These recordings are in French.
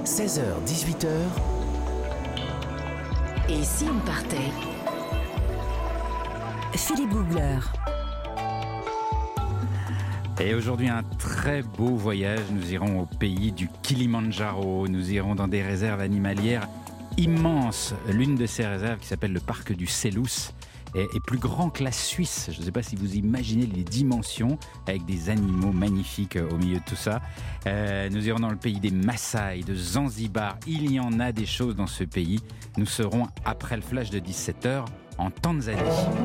16h-18h. Et si on partait ? Philippe Googler. Et aujourd'hui, un très beau voyage. Nous irons au pays du Kilimandjaro. Nous irons dans des réserves animalières immenses. L'une de ces réserves, qui s'appelle le parc du Célous, est plus grand que la Suisse. Je ne sais pas si vous imaginez les dimensions, avec des animaux magnifiques au milieu de tout ça. Nous irons dans le pays des Maasai, de Zanzibar. Il y en a des choses dans ce pays. Nous serons, après le flash de 17h, en Tanzanie.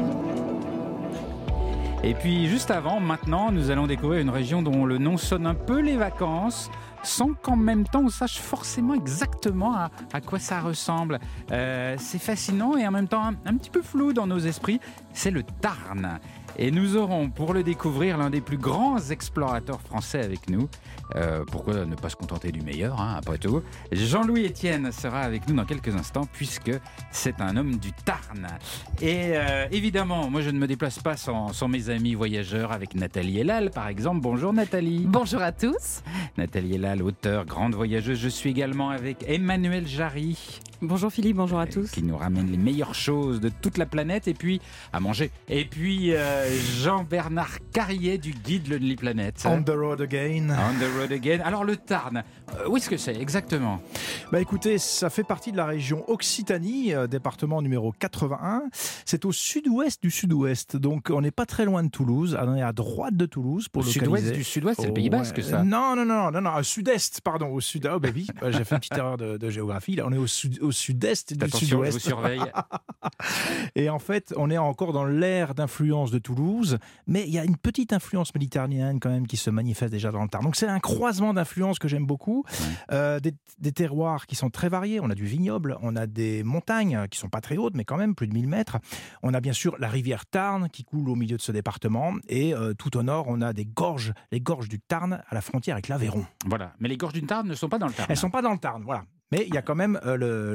Et puis juste avant, maintenant, nous allons découvrir une région dont le nom sonne un peu les vacances, sans qu'en même temps on sache forcément exactement à quoi ça ressemble. C'est fascinant et en même temps un petit peu flou dans nos esprits, c'est le Tarn. Et nous aurons pour le découvrir l'un des plus grands explorateurs français avec nous. Pourquoi ne pas se contenter du meilleur, après tout. Jean-Louis Etienne sera avec nous dans quelques instants puisque c'est un homme du Tarn. Et évidemment, moi je ne me déplace pas sans mes amis voyageurs, avec Nathalie Elal par exemple. Bonjour Nathalie. Bonjour à tous. Nathalie Elal, auteure, grande voyageuse. Je suis également avec Emmanuel Jarry. Bonjour Philippe, bonjour à tous. Qui nous ramène les meilleures choses de toute la planète et puis à manger. Et puis Jean-Bernard Carrier du guide Lonely Planet. On the road again. On the road again. Alors le Tarn, où est-ce que c'est exactement ? Écoutez, ça fait partie de la région Occitanie, département numéro 81. C'est au sud-ouest du sud-ouest, donc on n'est pas très loin de Toulouse. On est à droite de Toulouse pour localiser. Sud-ouest du sud-ouest, c'est le Pays Basque ça ? Non, au sud-est, pardon, au sud. Oh oui, j'ai fait une petite erreur de géographie. Là, on est au sud-est du Attention, sud-ouest. je vous surveille. Et en fait, on est encore dans l'ère d'influence de Toulouse, mais il y a une petite influence méditerranéenne quand même qui se manifeste déjà dans le Tarn. Donc c'est un croisement d'influences que j'aime beaucoup. Des terroirs qui sont très variés. On a du vignoble, on a des montagnes qui sont pas très hautes, mais quand même plus de 1000 mètres. On a bien sûr la rivière Tarn qui coule au milieu de ce département. Et tout au nord, on a les gorges du Tarn à la frontière avec l'Aveyron. Voilà, mais les gorges du Tarn ne sont pas dans le Tarn. Elles sont pas dans le Tarn, voilà. Mais il y a quand même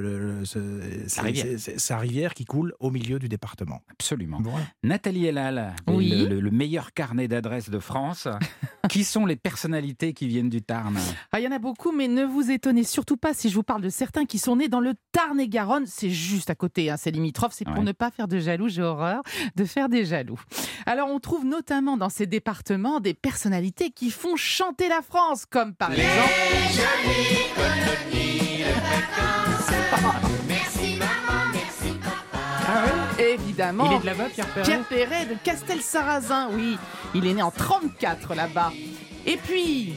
sa rivière qui coule au milieu du département. Absolument. Voilà. Nathalie Elal, oui. le meilleur carnet d'adresses de France. Qui sont les personnalités qui viennent du Tarn ? Il y en a beaucoup, mais ne vous étonnez surtout pas si je vous parle de certains qui sont nés dans le Tarn-et-Garonne. C'est juste à côté, c'est limitrophe. C'est pour ne pas faire de jaloux. J'ai horreur de faire des jaloux. Alors, on trouve notamment dans ces départements des personnalités qui font chanter la France, comme par exemple... jolies colonies de vacances. Merci maman, merci papa. Évidemment. Il est de là-bas, Pierre Perret ? Pierre Perret de Castelsarrasin, oui. Il est né en 34 là-bas. Et puis...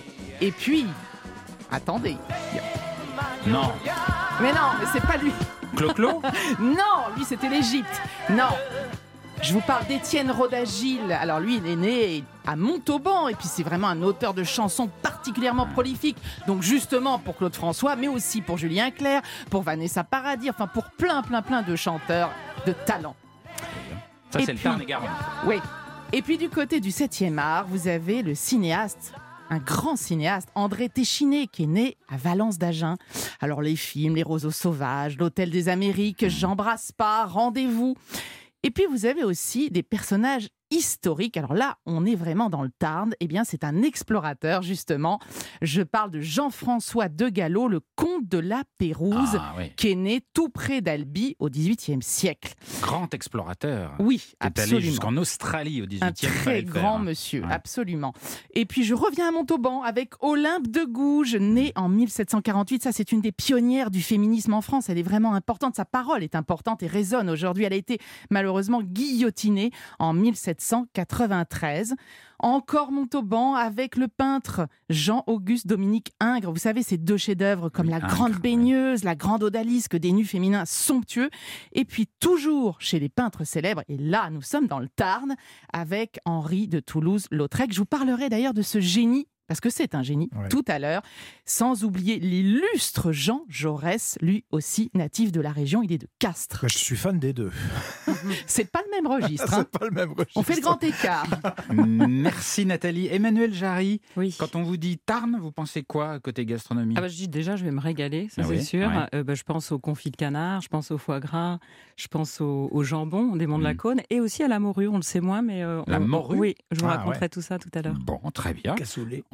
Attendez. Non. Mais non, mais c'est pas lui. Clo-Clo ? Non, lui c'était l'Égypte. Non. Je vous parle d'Étienne Rodagil. Alors lui, il est né à Montauban et puis c'est vraiment un auteur de chansons particulièrement prolifique. Donc justement pour Claude François, mais aussi pour Julien Clerc, pour Vanessa Paradis, enfin pour plein de chanteurs de talent. Ça, c'est le Tarn-et-Garonne. Oui. Et puis du côté du 7e art, vous avez le cinéaste, un grand cinéaste, André Téchiné, qui est né à Valence d'Agen. Alors les films, Les Roseaux Sauvages, L'Hôtel des Amériques, J'embrasse pas, Rendez-vous. Et puis vous avez aussi des personnages historique. Alors là, on est vraiment dans le Tarn. Eh bien, c'est un explorateur, justement. Je parle de Jean-François de Gallo, le comte de la Pérouse, qui est né tout près d'Albi au XVIIIe siècle. Grand explorateur. Oui, Est absolument. allé jusqu'en Australie au XVIIIe. Un très grand monsieur, absolument. Et puis, je reviens à Montauban avec Olympe de Gouges, née en 1748. Ça, c'est une des pionnières du féminisme en France. Elle est vraiment importante. Sa parole est importante et résonne aujourd'hui. Elle a été malheureusement guillotinée en 1793. Encore Montauban avec le peintre Jean-Auguste Dominique Ingres. Vous savez, ces deux chefs-d'œuvre comme La Grande Baigneuse, La Grande Odalisque, des nus féminins somptueux. Et puis toujours chez les peintres célèbres, et là nous sommes dans le Tarn, avec Henri de Toulouse-Lautrec. Je vous parlerai d'ailleurs de ce génie, parce que c'est un génie, tout à l'heure, sans oublier l'illustre Jean Jaurès, lui aussi natif de la région, il est de Castres. Je suis fan des deux. C'est pas le même registre. C'est pas le même registre. On fait le grand écart. Merci Nathalie. Emmanuel Jarry, oui. Quand on vous dit Tarn, vous pensez quoi côté gastronomie ? Je dis déjà, je vais me régaler, ça c'est sûr. Je pense au confit de canard, je pense au foie gras, je pense au jambon des Monts de la Cône et aussi à la morue, on le sait moins, mais... La morue ? Oui, je vous raconterai tout ça tout à l'heure. Bon, très bien. Cassoulet.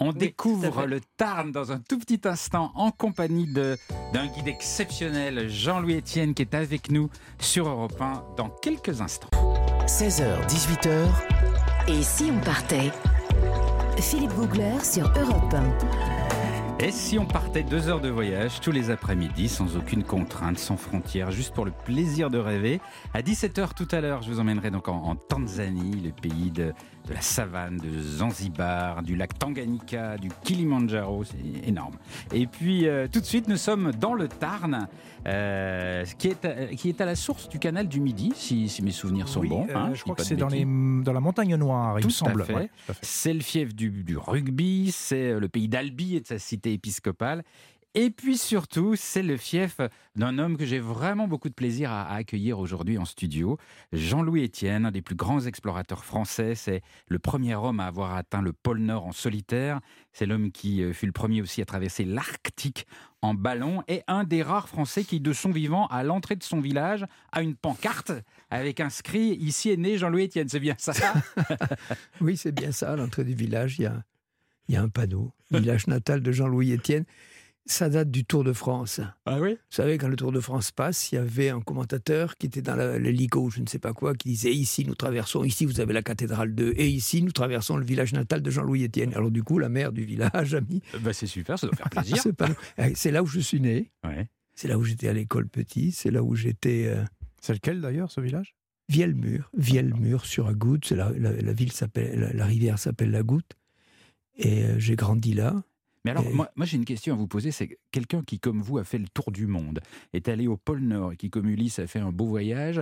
On tout à découvre fait. le Tarn dans un tout petit instant en compagnie d'un guide exceptionnel, Jean-Louis Etienne, qui est avec nous sur Europe 1 dans quelques instants. 16h, 18h. Et si on partait? Philippe Googler sur Europe 1. Et si on partait 2 heures de voyage tous les après-midi, sans aucune contrainte, sans frontières, juste pour le plaisir de rêver? À 17h tout à l'heure, je vous emmènerai donc en Tanzanie, le pays de la savane, de Zanzibar, du lac Tanganyika, du Kilimandjaro, c'est énorme. Et puis tout de suite, nous sommes dans le Tarn, qui est à la source du canal du Midi, si mes souvenirs sont bons. Je crois que c'est dans la montagne noire, il me semble. Fait. Ouais, tout à fait. C'est le fief du rugby, c'est le pays d'Albi et de sa cité épiscopale. Et puis surtout, c'est le fief d'un homme que j'ai vraiment beaucoup de plaisir à accueillir aujourd'hui en studio. Jean-Louis Etienne, un des plus grands explorateurs français. C'est le premier homme à avoir atteint le pôle Nord en solitaire. C'est l'homme qui fut le premier aussi à traverser l'Arctique en ballon. Et un des rares Français qui, de son vivant, à l'entrée de son village, a une pancarte avec inscrit « Ici est né Jean-Louis Etienne ». C'est bien ça? Oui, c'est bien ça. À l'entrée du village, il y a un panneau. Village natal de Jean-Louis Etienne. Ça date du Tour de France. Ah oui? Vous savez, quand le Tour de France passe, il y avait un commentateur qui était dans l'hélico, je ne sais pas quoi, qui disait « Ici, nous traversons, ici, vous avez la cathédrale de... Et ici, nous traversons le village natal de Jean-Louis Etienne. » Alors du coup, la maire du village a mis... C'est super, ça doit faire plaisir. C'est là où je suis né. Ouais. C'est là où j'étais à l'école petit. C'est là où j'étais... C'est lequel d'ailleurs, ce village? Vielmur sur la Goutte. C'est la ville s'appelle, la rivière s'appelle la Goutte. Et j'ai grandi là. Mais alors, moi j'ai une question à vous poser, c'est quelqu'un qui, comme vous, a fait le tour du monde, est allé au pôle Nord et qui, comme Ulysse, a fait un beau voyage.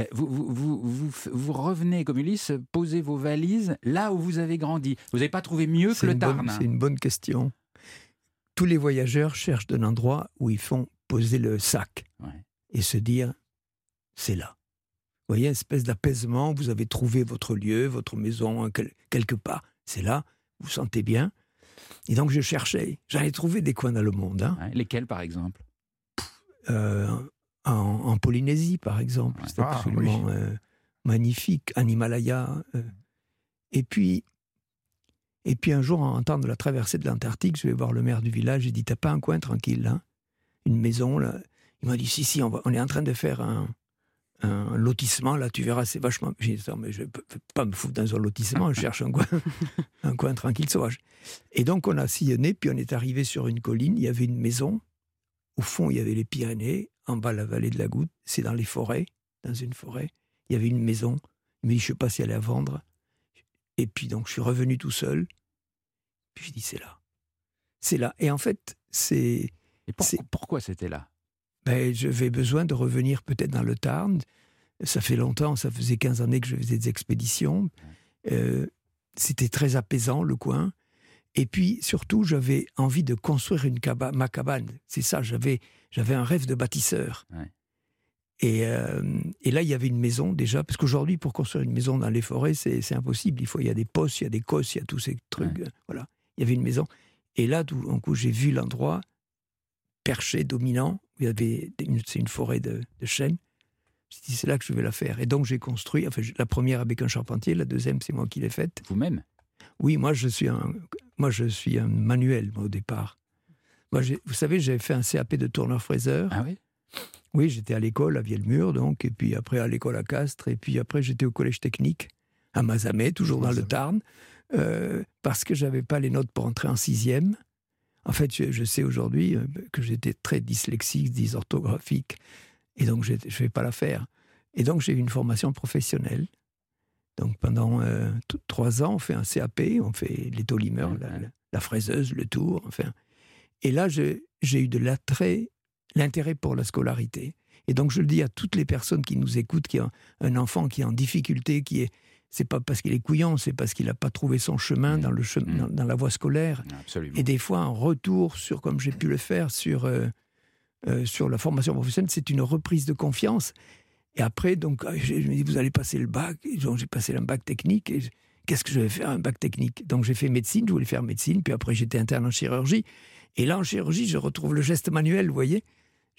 Vous revenez, comme Ulysse, posez vos valises là où vous avez grandi. Vous n'avez pas trouvé mieux que le Tarn? C'est une bonne question. Tous les voyageurs cherchent un endroit où ils font poser le sac et se dire, c'est là. Vous voyez, une espèce d'apaisement, vous avez trouvé votre lieu, votre maison, quelque part. C'est là, vous vous sentez bien. Et donc je cherchais, j'allais trouver des coins dans le monde. Lesquels par exemple? En Polynésie par exemple, c'était absolument magnifique, en Himalaya. Et puis un jour, en temps de la traversée de l'Antarctique, je vais voir le maire du village, j'ai dit, t'as pas un coin tranquille là? Une maison là? Il m'a dit, si, on est en train de faire un lotissement, là, tu verras, c'est vachement... J'ai dit, mais je ne peux pas me foutre dans un lotissement, je cherche un coin tranquille, sauvage. Et donc, on a sillonné, puis on est arrivé sur une colline, il y avait une maison, au fond, il y avait les Pyrénées, en bas, la vallée de la Goutte, c'est dans les forêts, dans une forêt, il y avait une maison, mais je ne sais pas si elle est à vendre. Et puis, donc, je suis revenu tout seul, puis je dis, c'est là. C'est là. Et en fait, c'est... Et pourquoi c'était là? J'avais besoin de revenir peut-être dans le Tarn. Ça fait longtemps, ça faisait 15 années que je faisais des expéditions. C'était très apaisant, le coin. Et puis, surtout, j'avais envie de construire ma cabane. C'est ça, j'avais un rêve de bâtisseur. Ouais. Et là, il y avait une maison déjà, parce qu'aujourd'hui, pour construire une maison dans les forêts, c'est impossible. Il y a des postes, il y a des cosses, il y a tous ces trucs. Voilà. Il y avait une maison. Et là, tout d'un coup, j'ai vu l'endroit perché, dominant. C'est une forêt de chênes. J'ai dit, c'est là que je vais la faire. Et donc, j'ai construit, la première avec un charpentier, la deuxième, c'est moi qui l'ai faite. Vous-même? Oui, moi, je suis un manuel, moi, au départ. Vous savez, j'avais fait un CAP de tourneur-fraiseur. Ah oui? Oui, j'étais à l'école à Vielmur, donc, et puis après à l'école à Castres, et puis après, j'étais au collège technique, à Mazamet, toujours dans le Tarn, parce que je n'avais pas les notes pour entrer en 6e. En fait, je sais aujourd'hui que j'étais très dyslexique, dysorthographique, et donc je ne vais pas la faire. Et donc j'ai eu une formation professionnelle. Donc pendant 3 ans, on fait un CAP, on fait l'étolimeur, la fraiseuse, le tour, enfin. Et là, j'ai eu de l'intérêt pour la scolarité. Et donc je le dis à toutes les personnes qui nous écoutent, qui ont un enfant qui est en difficulté, c'est pas parce qu'il est couillant, c'est parce qu'il n'a pas trouvé son chemin dans la voie scolaire. Absolument. Et des fois, un retour sur, comme j'ai pu le faire, sur la formation professionnelle, c'est une reprise de confiance. Et après, donc, je me dis, vous allez passer le bac. Et donc, j'ai passé un bac technique. Et qu'est-ce que je vais faire, un bac technique? Donc, j'ai fait médecine, je voulais faire médecine. Puis après, j'étais interne en chirurgie. Et là, en chirurgie, je retrouve le geste manuel, vous voyez.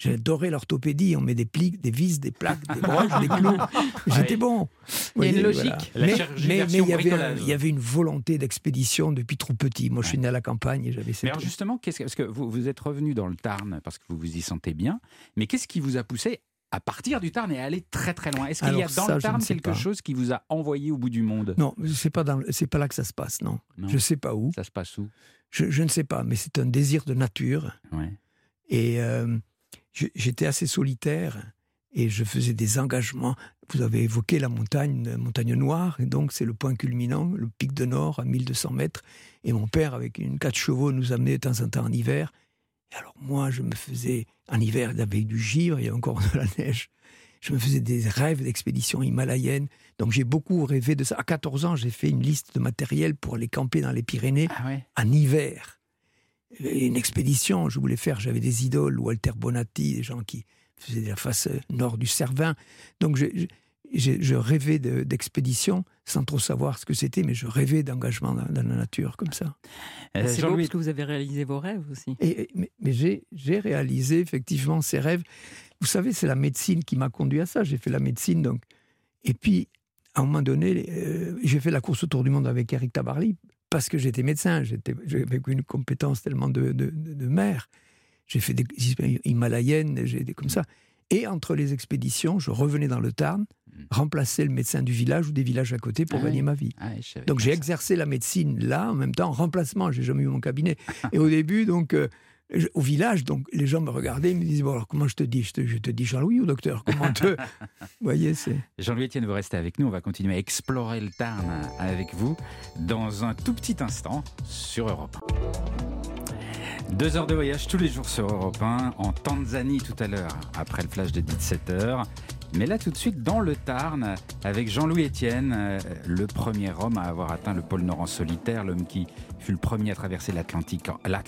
J'adorais l'orthopédie. On met des pliques, des vis, des plaques, des broches, des clous. J'étais bon. Il y a une logique. La Mais chirurgie il version y bricolage. avait une volonté d'expédition depuis trop petit. Moi, je suis né à la campagne et j'avais 7 Mais ans. alors justement, parce que vous êtes revenu dans le Tarn parce que vous vous y sentez bien, mais qu'est-ce qui vous a poussé à partir du Tarn et à aller très très loin? Est-ce qu'il y a Alors dans ça, le je ne Tarn sais quelque pas. chose qui vous a envoyé au bout du monde? Non, c'est pas là que ça se passe, non. Non. Je sais pas où. Ça se passe où? Je ne sais pas, mais c'est un désir de nature. Ouais. Et j'étais assez solitaire et je faisais des engagements. Vous avez évoqué la montagne noire, et donc c'est le point culminant, le pic de Nord à 1200 mètres. Et mon père, avec une 4 chevaux, nous amenait de temps en temps en hiver. Et alors moi, je me faisais, en hiver, il y avait du givre, il y avait encore de la neige. Je me faisais des rêves d'expédition himalayenne. Donc j'ai beaucoup rêvé de ça. À 14 ans, j'ai fait une liste de matériel pour aller camper dans les Pyrénées Ah ouais. en hiver. Et une expédition, je voulais faire, j'avais des idoles, Walter Bonatti, des gens qui faisaient la face nord du Cervin. Donc je rêvais d'expédition sans trop savoir ce que c'était, mais je rêvais d'engagement dans la nature comme ça. C'est beau Jean-Louis, parce que vous avez réalisé vos rêves aussi. Mais j'ai réalisé effectivement ces rêves. Vous savez, c'est la médecine qui m'a conduit à ça. J'ai fait la médecine, donc. Et puis, à un moment donné, j'ai fait la course autour du monde avec Eric Tabarly parce que j'étais médecin. J'avais une compétence tellement de mère. J'ai fait des himalayennes, comme ça. Et entre les expéditions, je revenais dans le Tarn, remplacer le médecin du village ou des villages à côté pour gagner ma vie. Ah ouais, je savais Donc pas j'ai ça. exercé la médecine là, en même temps, en remplacement. J'ai jamais eu mon cabinet. Et au début, donc, au village, donc les gens me regardaient, ils me disaient, bon, alors comment je te dis? Je te dis Jean-Louis ou docteur? Comment te... Vous voyez, c'est... Jean-Louis Etienne, vous restez avec nous. On va continuer à explorer le Tarn avec vous dans un tout petit instant sur Europe 1. 2 heures de voyage tous les jours sur Europe 1, en Tanzanie tout à l'heure, après le flash de 17h. Mais là, tout de suite, dans le Tarn, avec Jean-Louis Etienne, le premier homme à avoir atteint le pôle Nord en solitaire, l'homme qui fut le premier à traverser l'Arctique.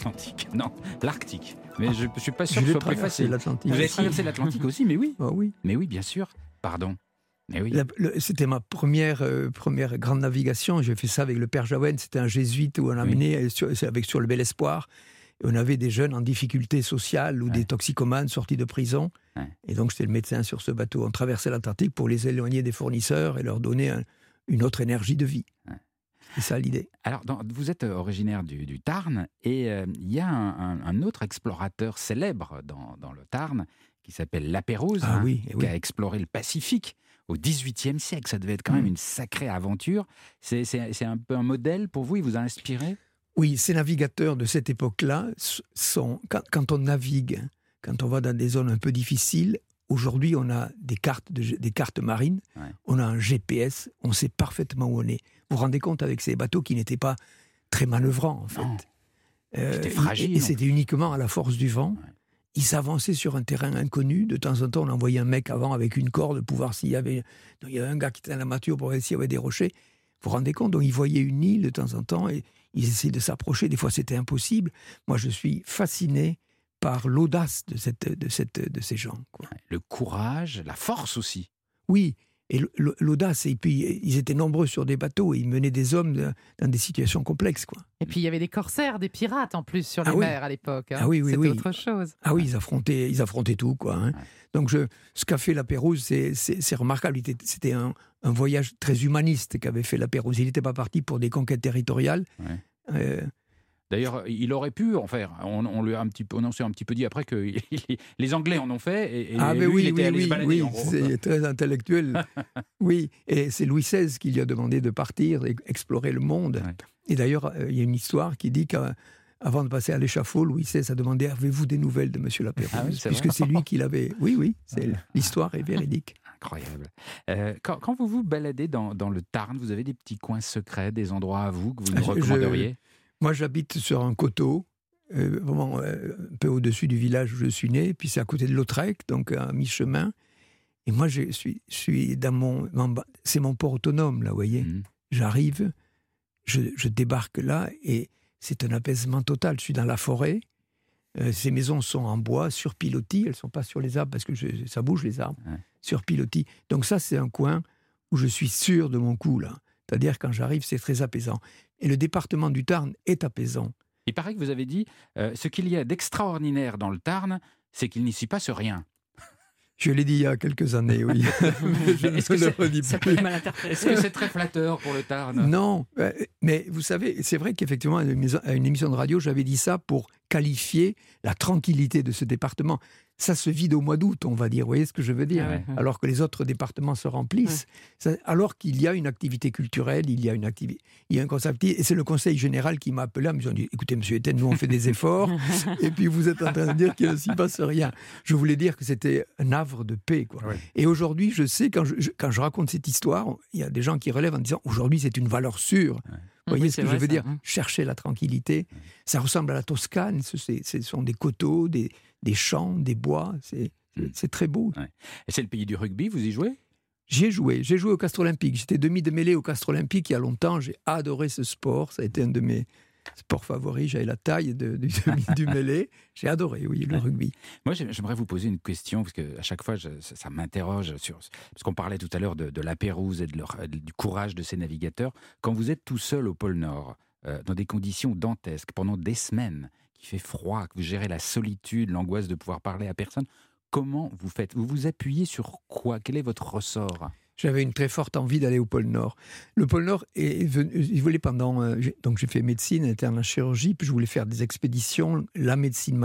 Mais je ne suis pas sûr que ce soit plus facile. l'Atlantique. Vous avez traversé l'Atlantique aussi, mais oui. Ah oui. Mais oui, bien sûr. Pardon. Mais oui. C'était ma première grande navigation. J'ai fait ça avec le père Jaouen. C'était un jésuite où on a mené sur le Bel Espoir. Et on avait des jeunes en difficulté sociale ou des toxicomanes sortis de prison. Ouais. Et donc, j'étais le médecin sur ce bateau. On traversait l'Atlantique pour les éloigner des fournisseurs et leur donner une autre énergie de vie. Ouais. C'est ça l'idée. Alors, vous êtes originaire du Tarn et il y a un autre explorateur célèbre dans le Tarn qui s'appelle Lapérouse, qui a exploré le Pacifique au XVIIIe siècle. Ça devait être quand même une sacrée aventure. C'est un peu un modèle pour vous? Il vous a inspiré? Oui, ces navigateurs de cette époque-là sont, quand on navigue, quand on va dans des zones un peu difficiles, aujourd'hui on a des cartes marines, on a un GPS, on sait parfaitement où on est. Vous vous rendez compte avec ces bateaux qui n'étaient pas très manœuvrants en fait. C'était fragile. Et c'était uniquement à la force du vent. Ouais. Ils avançaient sur un terrain inconnu. De temps en temps, on envoyait un mec avant avec une corde pour voir s'il y avait... Donc, il y avait un gars qui était dans la mâture pour voir s'il y avait des rochers. Vous vous rendez compte? Donc, ils voyaient une île de temps en temps et ils essayaient de s'approcher. Des fois, c'était impossible. Moi, je suis fasciné par l'audace de ces gens. Quoi. Le courage, la force aussi. Oui, et l'audace. Et puis, ils étaient nombreux sur des bateaux et ils menaient des hommes dans des situations complexes. Quoi. Et puis, il y avait des corsaires, des pirates en plus sur les mers à l'époque. Hein. Ah oui, C'était autre chose. Ah oui, ils affrontaient tout. Quoi, hein. Donc, ce qu'a fait Lapérouse, c'est remarquable. C'était un voyage très humaniste qu'avait fait Lapérouse. Il n'était pas parti pour des conquêtes territoriales. Ouais. D'ailleurs, il aurait pu en faire. On s'est un petit peu dit après que les Anglais en ont fait. Et lui, il était allé se balader, en gros. C'est très intellectuel. Oui, et c'est Louis XVI qui lui a demandé de partir et explorer le monde. Ouais. Et d'ailleurs, il y a une histoire qui dit qu'avant de passer à l'échafaud, Louis XVI a demandé « Avez-vous des nouvelles de M. Lapérouse ?» Puisque c'est lui qui l'avait... Oui, l'histoire est véridique. Incroyable. Quand vous vous baladez dans le Tarn, vous avez des petits coins secrets, des endroits à vous que vous nous recommanderiez? Moi, j'habite sur un coteau, vraiment un peu au-dessus du village où je suis né, puis c'est à côté de Lautrec, donc à mi-chemin. Et moi, je suis dans c'est mon port autonome, là, vous voyez. J'arrive, je débarque là, et c'est un apaisement total. Je suis dans la forêt, ces maisons sont en bois, sur pilotis, elles ne sont pas sur les arbres, parce que ça bouge les arbres, sur pilotis. Donc ça, c'est un coin où je suis sûr de mon coup, là. C'est-à-dire, quand j'arrive, c'est très apaisant. Et le département du Tarn est apaisant. Il paraît que vous avez dit ce qu'il y a d'extraordinaire dans le Tarn, c'est qu'il n'y s'y passe rien. Je l'ai dit il y a quelques années, oui. Est-ce que c'est très flatteur pour le Tarn? Non, mais vous savez, c'est vrai qu'effectivement, à une émission de radio, j'avais dit ça pour qualifier la tranquillité de ce département. Ça se vide au mois d'août, on va dire. Vous voyez ce que je veux dire? Alors que les autres départements se remplissent. Alors qu'il y a une activité culturelle, il y a un conseil. Et c'est le conseil général qui m'a appelé. Ils m'ont dit, écoutez, monsieur Etienne, nous on fait des efforts. Et puis vous êtes en train de dire qu'il ne s'y passe rien. Je voulais dire que c'était un havre de paix, quoi. Et aujourd'hui, je sais, quand je raconte cette histoire, il y a des gens qui relèvent en disant, aujourd'hui c'est une valeur sûre. Vous voyez ce que je veux dire? Chercher la tranquillité. Ça ressemble à la Toscane. Ce sont des coteaux, des champs, des bois. C'est très beau. Et c'est le pays du rugby, vous y jouez? J'ai joué au Castres Olympique. J'étais demi de mêlée au Castres Olympique il y a longtemps. J'ai adoré ce sport. Ça a été un de mes sports favoris. J'avais la taille du mêlée. J'ai adoré, oui, le rugby. Moi, j'aimerais vous poser une question, parce qu'à chaque fois, ça m'interroge, parce qu'on parlait tout à l'heure de la Pérouse et du courage de ces navigateurs. Quand vous êtes tout seul au pôle Nord, dans des conditions dantesques, pendant des semaines, qu'il fait froid, que vous gérez la solitude, l'angoisse de pouvoir parler à personne, comment vous faites? Vous vous appuyez sur quoi? Quel est votre ressort? J'avais une très forte envie d'aller au pôle Nord. Le pôle Nord est venu, il voulait donc j'ai fait médecine, interne en chirurgie, puis je voulais faire des expéditions. La médecine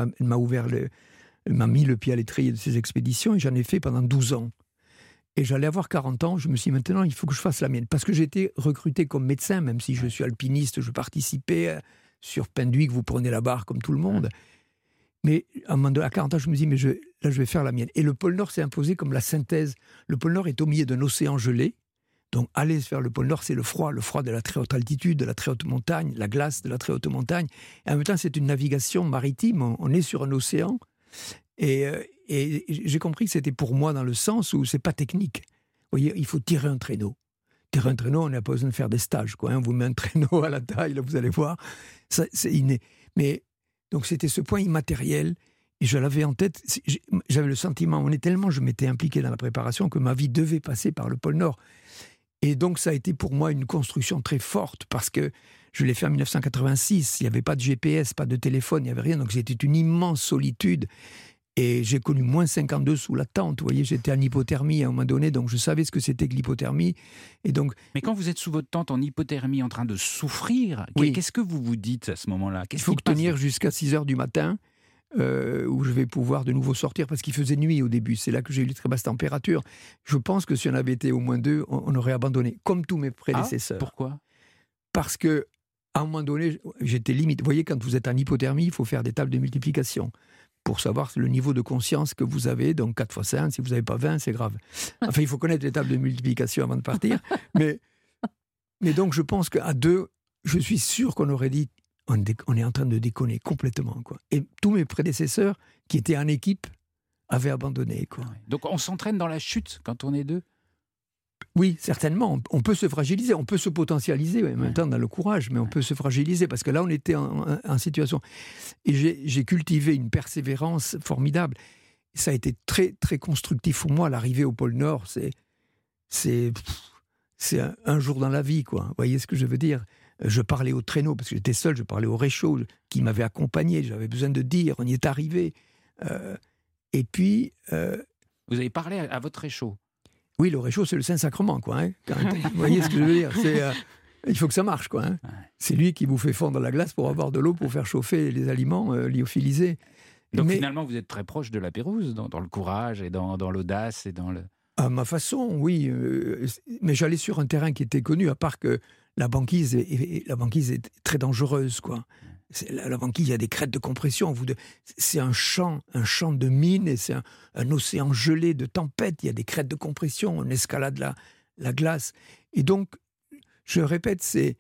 m'a mis le pied à l'étrier de ces expéditions, et j'en ai fait pendant 12 ans. Et j'allais avoir 40 ans, je me suis dit, maintenant, il faut que je fasse la mienne. Parce que j'ai été recruté comme médecin, même si je suis alpiniste, je participais sur Penduic, vous prenez la barre comme tout le monde. Mais à 40 ans, je me dis, là, je vais faire la mienne. Et le pôle Nord s'est imposé comme la synthèse. Le pôle Nord est au milieu d'un océan gelé. Donc, aller vers le pôle Nord, c'est le froid de la très haute altitude, de la très haute montagne, la glace de la très haute montagne. Et en même temps, c'est une navigation maritime. On est sur un océan. Et j'ai compris que c'était pour moi dans le sens où c'est pas technique. Vous voyez, il faut tirer un traîneau. Tirer un traîneau, on n'a pas besoin de faire des stages, quoi. On vous met un traîneau à la taille, là, vous allez voir. C'est inné. Mais donc, c'était ce point immatériel. Et je l'avais en tête. J'avais le sentiment, je m'étais impliqué dans la préparation, que ma vie devait passer par le pôle Nord. Et donc, ça a été pour moi une construction très forte, parce que je l'ai fait en 1986. Il n'y avait pas de GPS, pas de téléphone, il n'y avait rien. Donc, c'était une immense solitude. Et j'ai connu moins 52 sous la tente. Vous voyez, j'étais en hypothermie à un moment donné, donc je savais ce que c'était que l'hypothermie. Et donc, mais quand vous êtes sous votre tente en hypothermie, en train de souffrir, qu'est-ce que vous vous dites à ce moment-là? Il faut tenir jusqu'à 6 heures du matin, où je vais pouvoir de nouveau sortir, parce qu'il faisait nuit au début. C'est là que j'ai eu les très basses températures. Je pense que si on avait été au moins 2, on aurait abandonné, comme tous mes prédécesseurs. Pourquoi? Parce que à un moment donné, j'étais limite. Vous voyez, quand vous êtes en hypothermie, il faut faire des tables de multiplication pour savoir le niveau de conscience que vous avez. Donc 4 x 5, si vous n'avez pas 20, c'est grave. Enfin, il faut connaître les tables de multiplication avant de partir. Mais donc, je pense qu'à 2, je suis sûr qu'on aurait dit, on est en train de déconner complètement, quoi. Et tous mes prédécesseurs, qui étaient en équipe, avaient abandonné, quoi. Donc on s'entraîne dans la chute quand on est 2? Oui, certainement. On peut se fragiliser, on peut se potentialiser, en même temps dans le courage, mais on peut se fragiliser, parce que là, on était en situation. Et j'ai cultivé une persévérance formidable. Ça a été très, très constructif pour moi. L'arrivée au pôle Nord, c'est un jour dans la vie, quoi. Vous voyez ce que je veux dire? Je parlais au traîneau, parce que j'étais seul, je parlais au réchaud, qui m'avait accompagné, j'avais besoin de dire, on y est arrivé. Et puis... Vous avez parlé à votre réchaud? Oui, le réchaud, c'est le Saint-Sacrement, quoi. Hein. Vous voyez ce que je veux dire? Il faut que ça marche, quoi. Hein. C'est lui qui vous fait fondre la glace pour avoir de l'eau pour faire chauffer les aliments lyophilisés. Donc finalement, vous êtes très proche de la Pérouse, dans le courage et dans l'audace et dans le... À ma façon, oui. Mais j'allais sur un terrain qui était connu, à part que la banquise est très dangereuse, quoi. La banquise, il y a des crêtes de compression. C'est un champ de mines, et c'est un océan gelé de tempête. Il y a des crêtes de compression, on escalade la glace. Et donc, je répète, c'est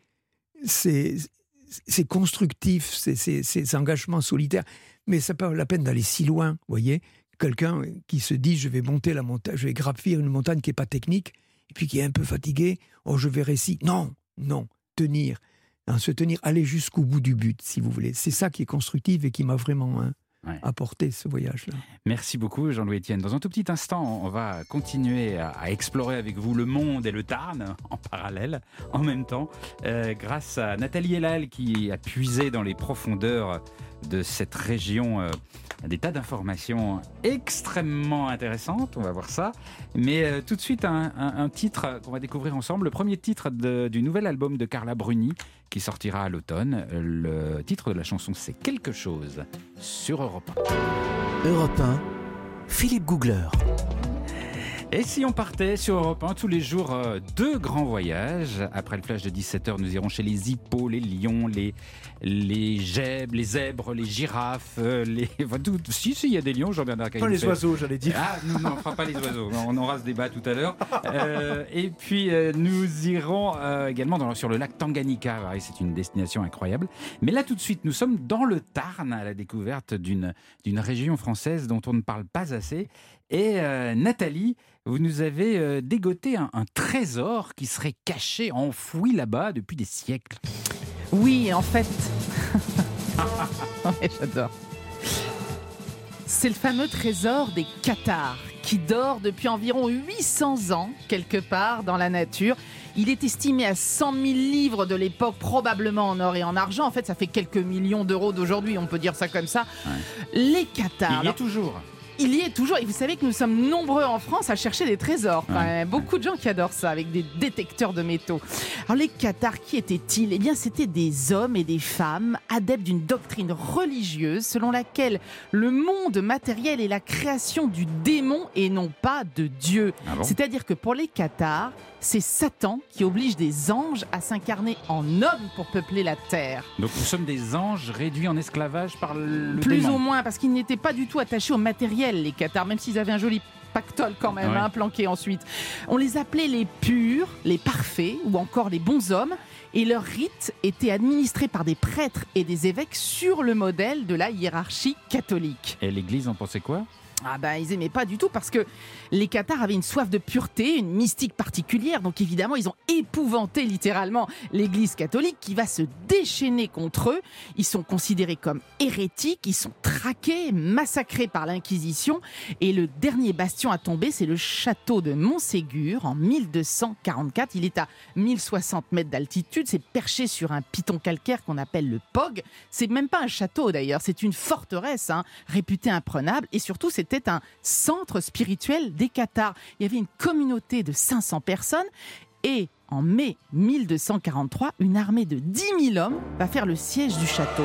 constructif, ces engagements solitaires. Mais ça pas la peine d'aller si loin, vous voyez. Quelqu'un qui se dit, je vais monter la montagne, je vais gravir une montagne qui n'est pas technique, et puis qui est un peu fatigué, je verrai si. Non, tenir. Se tenir, aller jusqu'au bout du but, si vous voulez. C'est ça qui est constructif et qui m'a vraiment apporté ce voyage-là. Merci beaucoup, Jean-Louis Etienne. Dans un tout petit instant, on va continuer à explorer avec vous le monde et le Tarn en parallèle, en même temps, grâce à Nathalie Elal qui a puisé dans les profondeurs de cette région. Des tas d'informations extrêmement intéressantes, on va voir ça. Mais tout de suite, un titre qu'on va découvrir ensemble. Le premier titre du nouvel album de Carla Bruni, qui sortira à l'automne. Le titre de la chanson, c'est « Quelque chose » sur Europe 1. Europe 1, Philippe Googler. Et si on partait sur Europe 1 tous les jours, 2 grands voyages. Après le flash de 17h, nous irons chez les hippos, les lions, les zèbres, les girafes, Si, il y a des lions, Jean-Bernard Caillou. Pas les oiseaux, j'allais dire. Ah, non, on ne fera pas les oiseaux. On aura ce débat tout à l'heure. Et puis, nous irons également sur le lac Tanganyika. Ouais, c'est une destination incroyable. Mais là, tout de suite, nous sommes dans le Tarn, à la découverte d'une région française dont on ne parle pas assez. Et Nathalie, vous nous avez dégoté un trésor qui serait caché, enfoui là-bas depuis des siècles. Oui, en fait... Ouais, j'adore. C'est le fameux trésor des Cathares qui dort depuis environ 800 ans, quelque part dans la nature. Il est estimé à 100 000 livres de l'époque, probablement en or et en argent. En fait, ça fait quelques millions d'euros d'aujourd'hui, on peut dire ça comme ça. Ouais. Les Cathares... Il y est toujours. Il y est toujours, et vous savez que nous sommes nombreux en France à chercher des trésors. Enfin, beaucoup de gens qui adorent ça, avec des détecteurs de métaux. Alors les Cathares, qui étaient-ils ? Eh bien, c'étaient des hommes et des femmes adeptes d'une doctrine religieuse selon laquelle le monde matériel est la création du démon et non pas de Dieu. Ah bon ? C'est-à-dire que pour les Cathares, c'est Satan qui oblige des anges à s'incarner en hommes pour peupler la terre. Donc nous sommes des anges réduits en esclavage par le Plus démon. ou moins, parce qu'ils n'étaient pas du tout attachés au matériel, les Cathares, même s'ils avaient un joli pactole quand même, planqué ensuite. On les appelait les purs, les parfaits ou encore les bons hommes. Et leurs rites étaient administrés par des prêtres et des évêques sur le modèle de la hiérarchie catholique. Et l'Église en pensait quoi ? Ils aimaient pas du tout parce que les Cathares avaient une soif de pureté, une mystique particulière. Donc évidemment, ils ont épouvanté littéralement l'Église catholique qui va se déchaîner contre eux. Ils sont considérés comme hérétiques, ils sont traqués, massacrés par l'Inquisition. Et le dernier bastion à tomber, c'est le château de Montségur en 1244. Il est à 1060 mètres d'altitude. C'est perché sur un piton calcaire qu'on appelle le Pog. C'est même pas un château d'ailleurs, c'est une forteresse réputée imprenable. Et surtout, c'était un centre spirituel des Cathares. Il y avait une communauté de 500 personnes et en mai 1243, une armée de 10 000 hommes va faire le siège du château.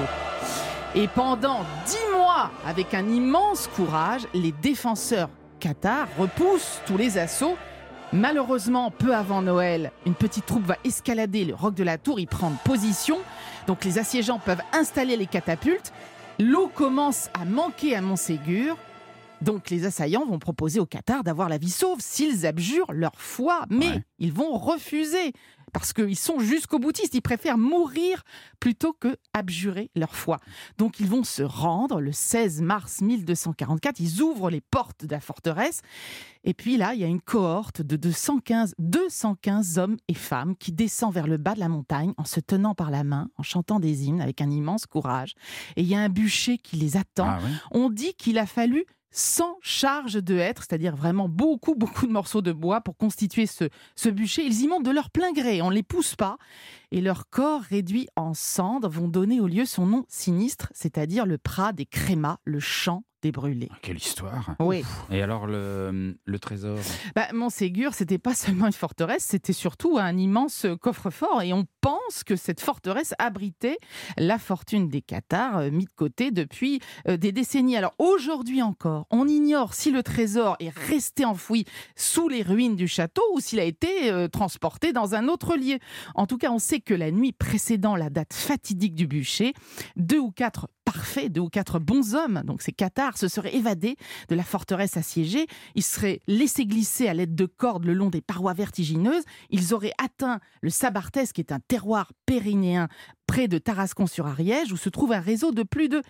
Et pendant 10 mois, avec un immense courage, les défenseurs cathares repoussent tous les assauts. Malheureusement, peu avant Noël, une petite troupe va escalader le roc de la tour, y prendre position. Donc les assiégeants peuvent installer les catapultes. L'eau commence à manquer à Montségur. Donc les assaillants vont proposer aux Cathares d'avoir la vie sauve s'ils abjurent leur foi. Mais ils vont refuser parce qu'ils sont jusqu'au boutiste. Ils préfèrent mourir plutôt que abjurer leur foi. Donc ils vont se rendre le 16 mars 1244. Ils ouvrent les portes de la forteresse. Et puis là, il y a une cohorte de 215 hommes et femmes qui descend vers le bas de la montagne en se tenant par la main, en chantant des hymnes avec un immense courage. Et il y a un bûcher qui les attend. On dit qu'il a fallu 100 charges de hêtre, c'est-à-dire vraiment beaucoup de morceaux de bois pour constituer ce bûcher. Ils y montent de leur plein gré, on ne les pousse pas. Et leurs corps réduits en cendres vont donner au lieu son nom sinistre, c'est-à-dire le Prat des Crémas, le champ des brûlés. Quelle histoire. Oui. Et alors le trésor Montségur, c'était pas seulement une forteresse, c'était surtout un immense coffre-fort. Et on pense que cette forteresse abritait la fortune des Cathares, mis de côté depuis des décennies. Alors aujourd'hui encore, on ignore si le trésor est resté enfoui sous les ruines du château ou s'il a été transporté dans un autre lieu. En tout cas, on sait que la nuit précédant la date fatidique du bûcher, 2 ou 4 parfaits, 2 ou 4 bons hommes, donc ces Cathares, se seraient évadés de la forteresse assiégée. Ils seraient laissés glisser à l'aide de cordes le long des parois vertigineuses. Ils auraient atteint le Sabartès, qui est un terroir pyrénéen près de Tarascon-sur-Ariège, où se trouve un réseau de plus de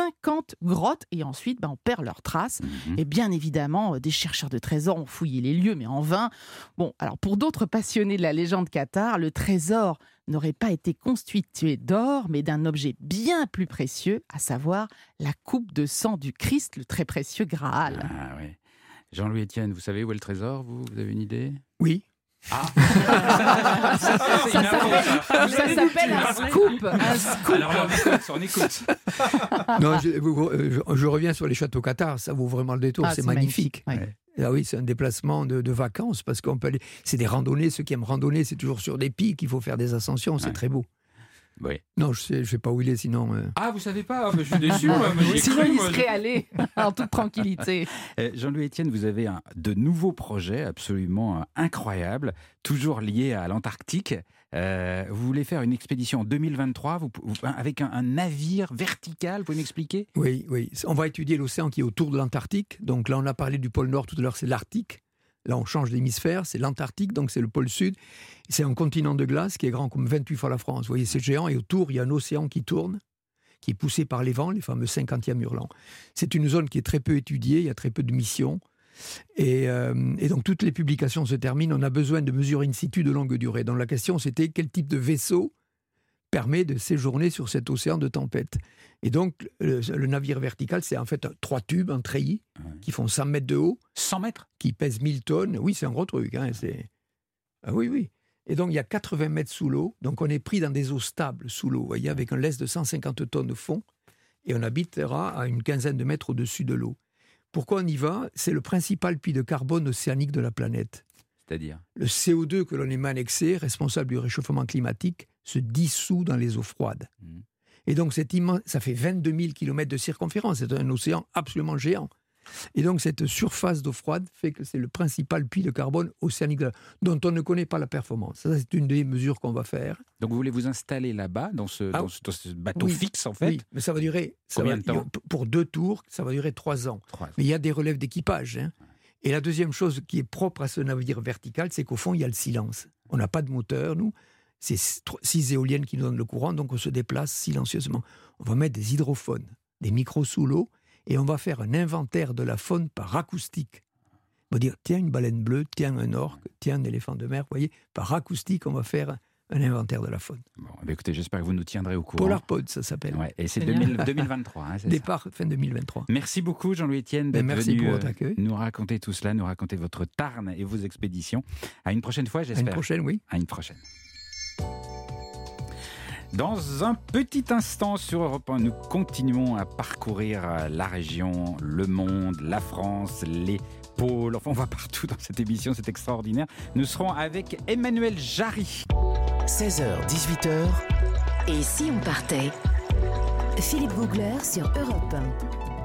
50 grottes. Et ensuite, on perd leurs traces. Et bien évidemment, des chercheurs de trésors ont fouillé les lieux, mais en vain. Bon, alors pour d'autres passionnés de la légende cathare, le trésor n'aurait pas été constitué d'or, mais d'un objet bien plus précieux, à savoir la coupe de sang du Christ, le très précieux Graal. Ah oui. Jean-Louis Etienne, vous savez où est le trésor, vous avez une idée ? Oui. Ah. C'est une info, ça. Ça s'appelle un scoop. Un scoop. Alors on écoute. Non, je reviens sur les châteaux cathares, ça vaut vraiment le détour, c'est magnifique. Ouais. Ah oui, c'est un déplacement de vacances, parce qu'on peut aller... C'est des randonnées, ceux qui aiment randonner, c'est toujours sur des pics, il faut faire des ascensions, c'est très beau. Oui. Non, je ne sais pas où il est, sinon... Ah, vous savez pas, je suis déçu. Moi, sinon, il serait allé en toute tranquillité. Jean-Louis Etienne, vous avez de nouveaux projets absolument incroyables, toujours liés à l'Antarctique. Vous voulez faire une expédition en 2023 avec un navire vertical, vous pouvez m'expliquer ? Oui. On va étudier l'océan qui est autour de l'Antarctique. Donc là, on a parlé du pôle Nord tout à l'heure, c'est l'Arctique. Là, on change d'hémisphère, c'est l'Antarctique, donc c'est le pôle Sud. C'est un continent de glace qui est grand comme 28 fois la France. Vous voyez, c'est géant, et autour, il y a un océan qui tourne, qui est poussé par les vents, les fameux 50e hurlants. C'est une zone qui est très peu étudiée, il y a très peu de missions. Et donc, toutes les publications se terminent. On a besoin de mesures in situ de longue durée. Donc, la question, c'était quel type de vaisseau permet de séjourner sur cet océan de tempête. Et donc, le navire vertical, c'est en fait 3 tubes, un treillis, qui font 100 mètres de haut. 100 mètres ? Qui pèsent 1000 tonnes. Oui, c'est un gros truc. Hein, Ah oui. Et donc, il y a 80 mètres sous l'eau. Donc, on est pris dans des eaux stables sous l'eau, vous voyez, avec un lest de 150 tonnes de fond. Et on habitera à une quinzaine de mètres au-dessus de l'eau. Pourquoi on y va ? C'est le principal puits de carbone océanique de la planète. C'est-à-dire ? Le CO2 que l'on émane excès, responsable du réchauffement climatique, se dissout dans les eaux froides. Et donc, ça fait 22 000 km de circonférence. C'est un océan absolument géant. Et donc, cette surface d'eau froide fait que c'est le principal puits de carbone océanique dont on ne connaît pas la performance. Ça, c'est une des mesures qu'on va faire. Donc, vous voulez vous installer là-bas, dans ce bateau fixe, en fait ? Oui, mais ça va durer... Combien de temps ? Pour 2 tours, ça va durer 3 ans. Mais il y a des relèves d'équipage. Hein. Et la deuxième chose qui est propre à ce navire vertical, c'est qu'au fond, il y a le silence. On n'a pas de moteur, nous. C'est 6 éoliennes qui nous donnent le courant, donc on se déplace silencieusement. On va mettre des hydrophones, des micros sous l'eau, et on va faire un inventaire de la faune par acoustique. On va dire, tiens, une baleine bleue, tiens, un orque, tiens, un éléphant de mer. Vous voyez, par acoustique, on va faire un inventaire de la faune. Bon, écoutez, j'espère que vous nous tiendrez au courant. PolarPod, ça s'appelle. Ouais, et c'est 2023. Hein, c'est départ ça. Fin 2023. Merci beaucoup, Jean-Louis Etienne, d'être venu nous raconter tout cela, nous raconter votre Tarn et vos expéditions. À une prochaine fois, j'espère. À une prochaine, oui. À une prochaine. Dans un petit instant sur Europe 1, nous continuons à parcourir la région, le monde, la France, les pôles. Enfin, on va partout dans cette émission, c'est extraordinaire. Nous serons avec Emmanuel Jarry. 16h, 18h. Et si on partait ? Philippe Googler sur Europe 1.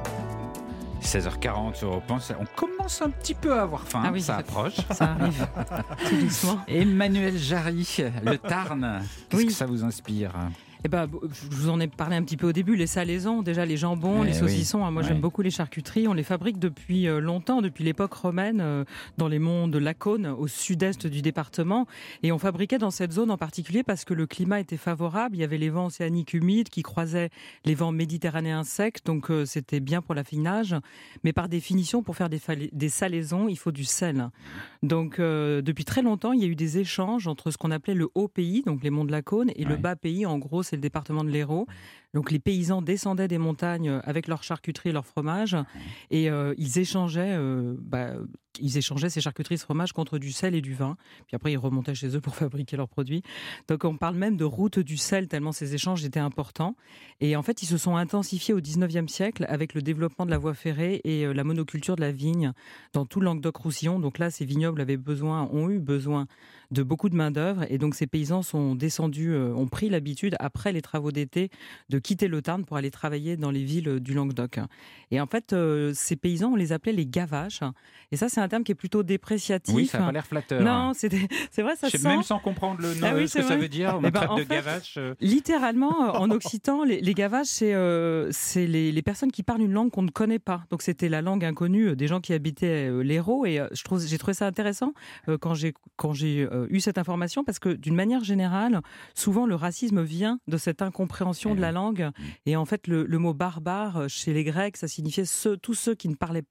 16h40 sur Europe 1, on commence un petit peu à avoir faim, ah oui, ça approche. Ça arrive, tout doucement. Emmanuel Jarry, le Tarn, qu'est-ce que ça vous inspire ? Eh ben, je vous en ai parlé un petit peu au début, les salaisons, déjà les jambons, les saucissons. Moi, j'aime beaucoup les charcuteries. On les fabrique depuis longtemps, depuis l'époque romaine, dans les monts de Lacaune, au sud-est du département. Et on fabriquait dans cette zone en particulier parce que le climat était favorable. Il y avait les vents océaniques humides qui croisaient les vents méditerranéens secs, donc c'était bien pour l'affinage. Mais par définition, pour faire des salaisons, il faut du sel. Donc, depuis très longtemps, il y a eu des échanges entre ce qu'on appelait le haut pays, donc les monts de Lacaune, et le bas pays. En gros, c'est le département de l'Hérault. Donc les paysans descendaient des montagnes avec leur charcuterie et leur fromage et ils échangeaient ces charcuteries, ce fromage contre du sel et du vin. Puis après, ils remontaient chez eux pour fabriquer leurs produits. Donc on parle même de route du sel tellement ces échanges étaient importants. Et en fait, ils se sont intensifiés au 19e siècle avec le développement de la voie ferrée et la monoculture de la vigne dans tout le Languedoc-Roussillon. Donc là, ces vignobles ont eu besoin de beaucoup de main-d'œuvre. Et donc ces paysans sont descendus, ont pris l'habitude, après les travaux d'été, de quitter le Tarn pour aller travailler dans les villes du Languedoc. Et en fait, ces paysans, on les appelait les gavaches. Et ça, c'est un terme qui est plutôt dépréciatif. Oui, ça n'a pas l'air flatteur. Non, c'est vrai, ça sent... Même sans comprendre le nom, ce que ça veut dire, on traite de gavache. Littéralement, en occitan, les gavaches, c'est les personnes qui parlent une langue qu'on ne connaît pas. Donc c'était la langue inconnue des gens qui habitaient l'Hérault. Et j'ai trouvé ça intéressant quand j'ai eu cette information, parce que d'une manière générale, souvent le racisme vient de cette incompréhension de la langue. Et en fait, le mot barbare, chez les Grecs, ça signifiait tous ceux qui ne parlaient pas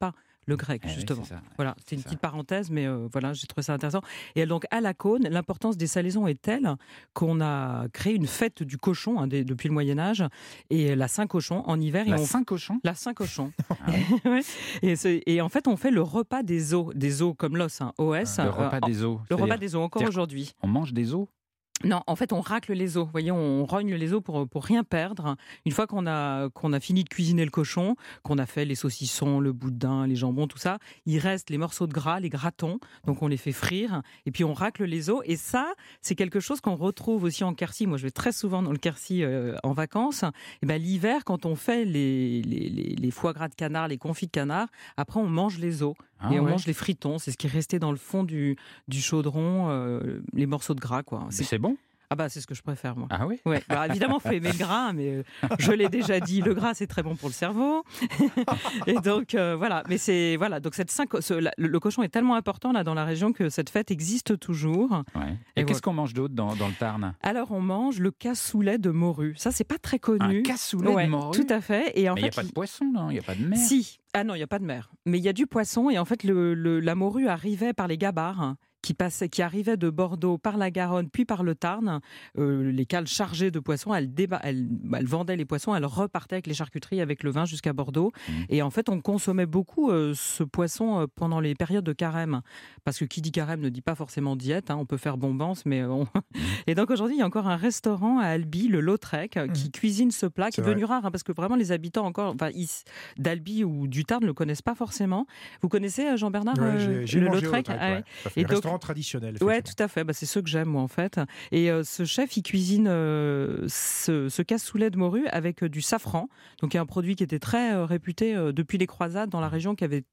le grec, justement. Oui, c'est ça. Voilà, c'est une petite parenthèse, mais voilà, j'ai trouvé ça intéressant. Et donc, à la Cône, l'importance des salaisons est telle qu'on a créé une fête du cochon depuis le Moyen-Âge, et la Saint-Cochon en hiver. La Saint-Cochon. La Saint-Cochon. Ouais. Et en fait, on fait le repas des os comme l'os, OS. Le repas des os. Le repas des os, encore aujourd'hui. On mange des os? Non, en fait, on racle les os. Vous voyez, on rogne les os pour rien perdre. Une fois qu'on a fini de cuisiner le cochon, qu'on a fait les saucissons, le boudin, les jambons, tout ça, il reste les morceaux de gras, les gratons. Donc, on les fait frire et puis on racle les os. Et ça, c'est quelque chose qu'on retrouve aussi en Quercy. Moi, je vais très souvent dans le Quercy en vacances. Et ben, l'hiver, quand on fait les foie gras de canard, les confits de canard, après, on mange les os. Et on mange les fritons. C'est ce qui est resté dans le fond du chaudron, les morceaux de gras, quoi. C'est bon? Ah bah c'est ce que je préfère, moi. Ah oui? Ouais. Alors évidemment, il faut aimer le gras, mais je l'ai déjà dit, le gras c'est très bon pour le cerveau. Et donc voilà. Mais donc le cochon est tellement important là dans la région que cette fête existe toujours. Ouais. Et qu'est-ce qu'on mange d'autre dans le Tarn? Alors on mange le cassoulet de morue. Ça c'est pas très connu. Un cassoulet de morue? Tout à fait. Et mais il n'y a pas de poisson, non? Il n'y a pas de mer? Si. Ah non, il n'y a pas de mer. Mais il y a du poisson et en fait la morue arrivait par les gabarres. Qui arrivaient de Bordeaux par la Garonne puis par le Tarn, les cales chargées de poissons, elles vendaient les poissons, elles repartaient avec les charcuteries, avec le vin jusqu'à Bordeaux. Et en fait, on consommait beaucoup ce poisson pendant les périodes de carême. Parce que qui dit carême ne dit pas forcément diète, on peut faire bombance, mais Et donc aujourd'hui, il y a encore un restaurant à Albi, le Lautrec, qui cuisine ce plat, qui est devenu rare, parce que vraiment les habitants d'Albi ou du Tarn ne le connaissent pas forcément. Vous connaissez Jean-Bernard le Lautrec? Et donc, traditionnel. Ouais, tout à fait. C'est ceux que j'aime, moi, en fait. Et ce chef, il cuisine ce cassoulet de morue avec du safran. Donc, il y a un produit qui était très réputé depuis les croisades dans la région, qui avait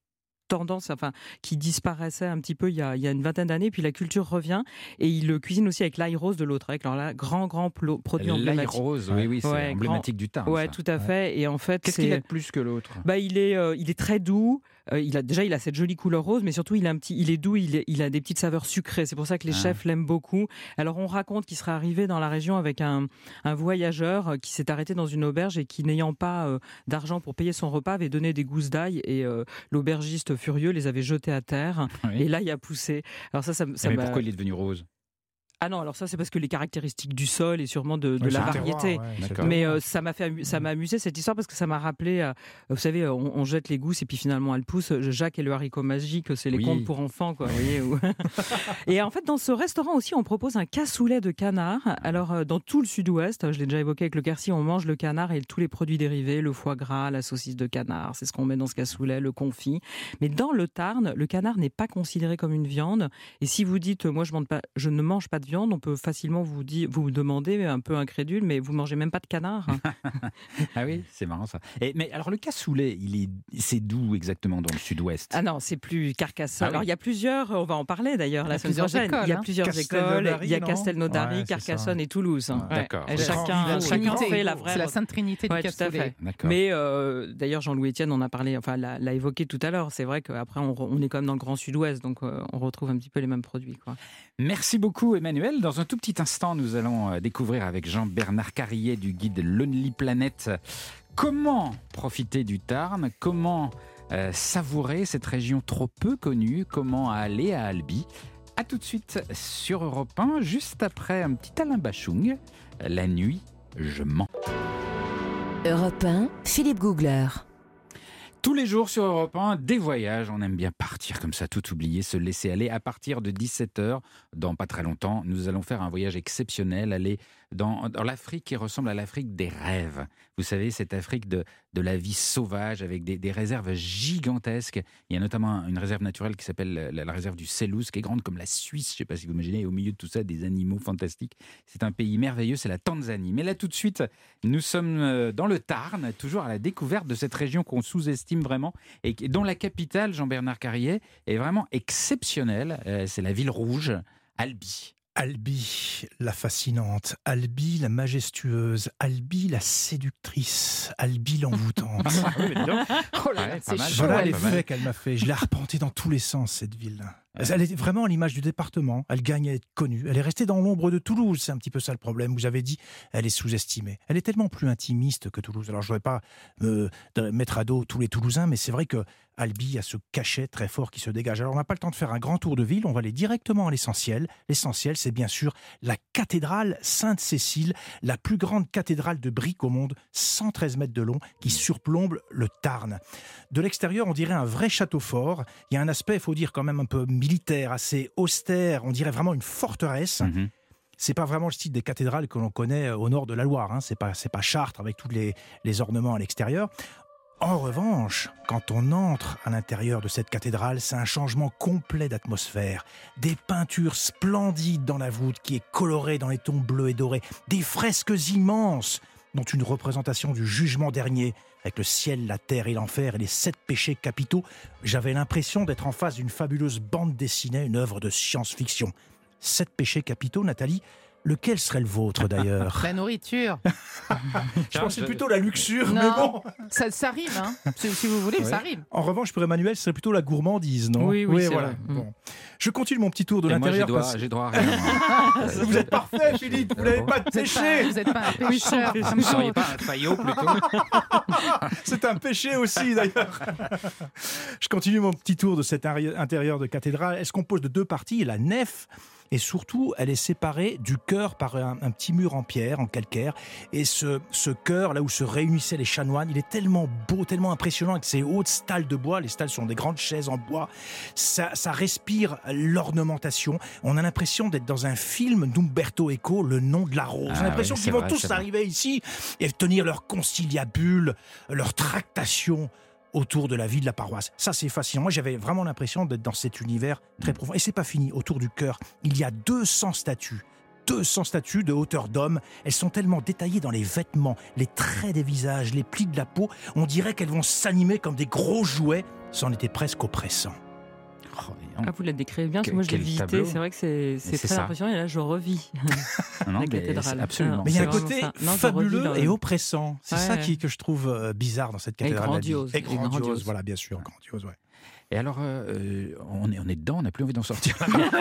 qui disparaissait un petit peu il y a une vingtaine d'années, puis la culture revient, et il le cuisine aussi avec l'ail rose de Lautrec. Alors là, grand produit emblématique. L'ail rose, oui, c'est emblématique du Tarn. Ouais, tout à fait. Et en fait, qu'est-ce qu'il a de plus que l'autre? Il est très doux. Il a cette jolie couleur rose, mais surtout il est doux, il a des petites saveurs sucrées. C'est pour ça que les chefs l'aiment beaucoup. Alors on raconte qu'il serait arrivé dans la région avec un voyageur qui s'est arrêté dans une auberge et qui, n'ayant pas d'argent pour payer son repas, avait donné des gousses d'ail, et l'aubergiste furieux les avait jetés à terre. Oui. Et là il a poussé. Alors mais pourquoi il est devenu rose? Ah non, alors ça c'est parce que les caractéristiques du sol et sûrement de la variété. Mais ça m'a amusé cette histoire, parce que ça m'a rappelé, vous savez, on jette les gousses et puis finalement elles poussent. Jacques et le haricot magique, c'est les contes pour enfants, quoi. Vous voyez, Et en fait, dans ce restaurant aussi, on propose un cassoulet de canard. Alors dans tout le sud-ouest, je l'ai déjà évoqué avec le Quercy, on mange le canard et tous les produits dérivés, le foie gras, la saucisse de canard, c'est ce qu'on met dans ce cassoulet, le confit. Mais dans le Tarn, le canard n'est pas considéré comme une viande. Et si vous dites, moi je ne mange pas de viande, on peut facilement vous demander, un peu incrédule, mais vous mangez même pas de canard? Ah oui, c'est marrant ça. Mais alors le cassoulet, c'est d'où exactement dans le sud-ouest? Ah non, c'est plus Carcassonne. Alors il y a plusieurs, on va en parler d'ailleurs la semaine prochaine. Il y a plusieurs écoles, il y a Castelnaudary, Carcassonne et Toulouse. D'accord. Chacun fait la vraie. C'est la Sainte Trinité du cassoulet. Mais d'ailleurs Jean-Louis Etienne en a parlé, l'a évoqué tout à l'heure. C'est vrai qu'après on est quand même dans le grand sud-ouest, donc on retrouve un petit peu les mêmes produits, quoi. Merci beaucoup Emmanuel. Dans un tout petit instant, nous allons découvrir avec Jean-Bernard Carrier du guide Lonely Planet comment profiter du Tarn, comment savourer cette région trop peu connue, comment aller à Albi. A tout de suite sur Europe 1, juste après un petit Alain Bachung, La nuit, je mens. Europe 1, Philippe Googler. Tous les jours sur Europe 1, des voyages. On aime bien partir comme ça, tout oublier, se laisser aller. À partir de 17h, dans pas très longtemps, nous allons faire un voyage exceptionnel, aller dans l'Afrique qui ressemble à l'Afrique des rêves. Vous savez, cette Afrique de la vie sauvage, avec des réserves gigantesques. Il y a notamment une réserve naturelle qui s'appelle la réserve du Selous, qui est grande comme la Suisse. Je ne sais pas si vous imaginez, et au milieu de tout ça, des animaux fantastiques. C'est un pays merveilleux, c'est la Tanzanie. Mais là, tout de suite, nous sommes dans le Tarn, toujours à la découverte de cette région qu'on sous-estime vraiment, et dont la capitale, Jean-Bernard Carrier, est vraiment exceptionnelle. C'est la ville rouge, Albi. Albi, la fascinante, Albi, la majestueuse, Albi, la séductrice, Albi, l'envoûtante. Oh là là, c'est chaud. Voilà l'effet qu'elle m'a fait. Je l'ai arpentée dans tous les sens, cette ville. Elle est vraiment à l'image du département. Elle gagne à être connue. Elle est restée dans l'ombre de Toulouse. C'est un petit peu ça le problème. Vous avez dit, elle est sous-estimée. Elle est tellement plus intimiste que Toulouse. Alors, je ne voudrais pas me mettre à dos tous les Toulousains, mais c'est vrai que Albi a ce cachet très fort qui se dégage. Alors, on n'a pas le temps de faire un grand tour de ville. On va aller directement à l'essentiel. L'essentiel, c'est bien sûr la cathédrale Sainte-Cécile, la plus grande cathédrale de briques au monde, 113 mètres de long, qui surplombe le Tarn. De l'extérieur, on dirait un vrai château fort. Il y a un aspect, il faut dire, quand même un peu militaire, assez austère. On dirait vraiment une forteresse. C'est pas vraiment le style des cathédrales que l'on connaît au nord de la Loire. Hein. C'est pas Chartres avec tous les ornements à l'extérieur. En revanche, quand on entre à l'intérieur de cette cathédrale, c'est un changement complet d'atmosphère. Des peintures splendides dans la voûte qui est colorée dans les tons bleus et dorés. Des fresques immenses, dont une représentation du jugement dernier, avec le ciel, la terre et l'enfer et les 7 péchés capitaux. J'avais l'impression d'être en face d'une fabuleuse bande dessinée, une œuvre de science-fiction. 7 péchés capitaux, Nathalie, lequel serait le vôtre d'ailleurs? La nourriture. Je pensais plutôt la luxure, Non, mais bon. Ça rime, hein. Si vous voulez, ça rime. En revanche, pour Emmanuel, ce serait plutôt la gourmandise, non? Oui, c'est vrai. Bon. Je continue mon petit tour de Et moi, l'intérieur. j'ai droit à rien. Vous êtes parfait, Philippe, vous n'avez pas de péché. Vous n'êtes pas un pêcheur. Vous ne seriez pas un faillot plutôt? C'est un péché aussi, d'ailleurs. Je continue mon petit tour de cet intérieur de cathédrale. Elle se compose de 2 parties, la nef. Et surtout, elle est séparée du chœur par un petit mur en pierre, en calcaire. Et ce chœur, là où se réunissaient les chanoines, il est tellement beau, tellement impressionnant avec ses hautes stalles de bois. Les stalles sont des grandes chaises en bois. Ça respire l'ornementation. On a l'impression d'être dans un film d'Umberto Eco, Le nom de la rose. On a l'impression qu'ils vont tous arriver ici et tenir leur conciliabule, leur tractation autour de la vie de la paroisse. Ça, c'est fascinant. Moi, j'avais vraiment l'impression d'être dans cet univers très profond. Et c'est pas fini. Autour du chœur, il y a 200 statues. 200 statues de hauteur d'homme. Elles sont tellement détaillées dans les vêtements, les traits des visages, les plis de la peau. On dirait qu'elles vont s'animer comme des gros jouets. C'en était presque oppressant. Vous la décrivez bien, parce que moi je l'ai visité, c'est vrai que c'est très impressionnant, et là je revis la cathédrale. Absolument. Mais il y a un côté fabuleux et oppressant. C'est ça que je trouve bizarre dans cette cathédrale. Et grandiose. Voilà, bien sûr, grandiose, ouais. Et alors, on est dedans, on n'a plus envie d'en sortir.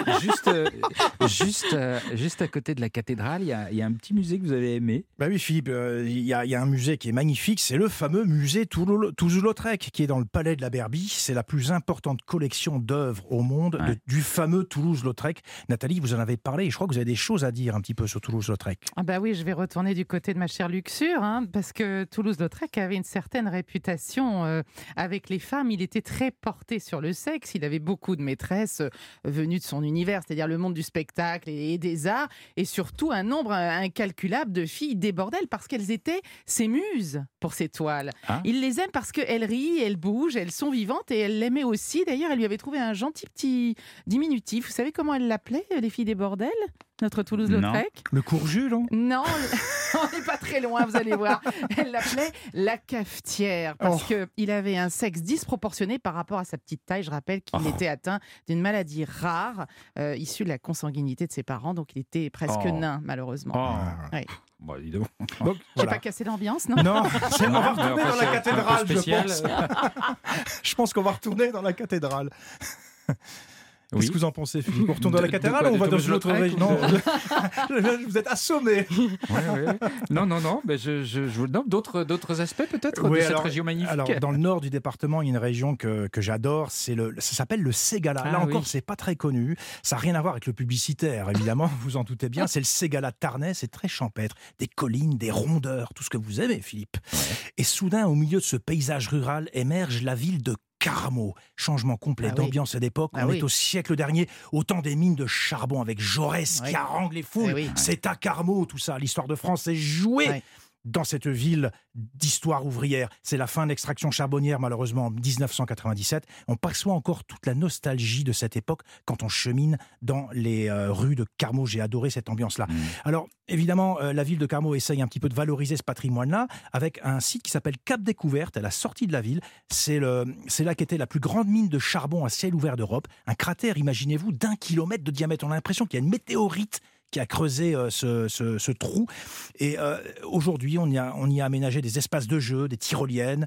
juste à côté de la cathédrale, il y a un petit musée que vous avez aimé. Bah oui, Philippe, il y a un musée qui est magnifique, c'est le fameux musée Toulouse-Lautrec, qui est dans le palais de la Berbie. C'est la plus importante collection d'œuvres au monde du fameux Toulouse-Lautrec. Nathalie, vous en avez parlé, et je crois que vous avez des choses à dire un petit peu sur Toulouse-Lautrec. Ah bah oui, je vais retourner du côté de ma chère luxure, hein, parce que Toulouse-Lautrec avait une certaine réputation avec les femmes. Il était très porté sur le sexe. Il avait beaucoup de maîtresses venues de son univers, c'est-à-dire le monde du spectacle et des arts, et surtout un nombre incalculable de filles débordelles parce qu'elles étaient ses muses pour ses toiles. Il les aime parce qu'elles rient, elles bougent, elles sont vivantes, et elle l'aimait aussi. D'ailleurs, elle lui avait trouvé un gentil petit diminutif. Vous savez comment elle l'appelait, les filles des bordels, notre Toulouse-Lautrec? Le Courjus, non? Non, on n'est pas très loin, vous allez voir. Elle l'appelait la cafetière parce qu'il avait un sexe disproportionné par rapport à sa petite taille. Je rappelle qu'il était atteint d'une maladie rare issue de la consanguinité de ses parents, donc il était presque nain, malheureusement. Oui. Bon, dis donc. J'ai pas cassé l'ambiance, non? Non, on va retourner dans la cathédrale, je pense. Je pense qu'on va retourner dans la cathédrale. Qu'est-ce que vous en pensez, Philippe? On retourne dans la cathédrale ou on va dans une autre région? Non, vous êtes assommé. Non, mais d'autres aspects peut-être de cette région magnifique. Alors, dans le nord du département, il y a une région que j'adore, ça s'appelle le Ségala. Là encore, c'est pas très connu. Ça n'a rien à voir avec le publicitaire, évidemment, vous en doutez bien. C'est le Ségala tarnais, c'est très champêtre. Des collines, des rondeurs, tout ce que vous aimez, Philippe. Et soudain, au milieu de ce paysage rural, émerge la ville de Carmaux. Changement complet d'ambiance et d'époque. On est au siècle dernier, au temps des mines de charbon avec Jaurès qui harangue les foules. C'est à Carmaux, tout ça. L'histoire de France est jouée dans cette ville d'histoire ouvrière. C'est la fin de l'extraction charbonnière, malheureusement, en 1997. On perçoit encore toute la nostalgie de cette époque quand on chemine dans les rues de Carmaux. J'ai adoré cette ambiance-là. Alors, évidemment, la ville de Carmaux essaye un petit peu de valoriser ce patrimoine-là avec un site qui s'appelle Cap Découverte, à la sortie de la ville. C'est là qu'était la plus grande mine de charbon à ciel ouvert d'Europe. Un cratère, imaginez-vous, d'1 kilomètre de diamètre. On a l'impression qu'il y a une météorite qui a creusé ce trou. Et aujourd'hui, on y a aménagé des espaces de jeu, des tyroliennes,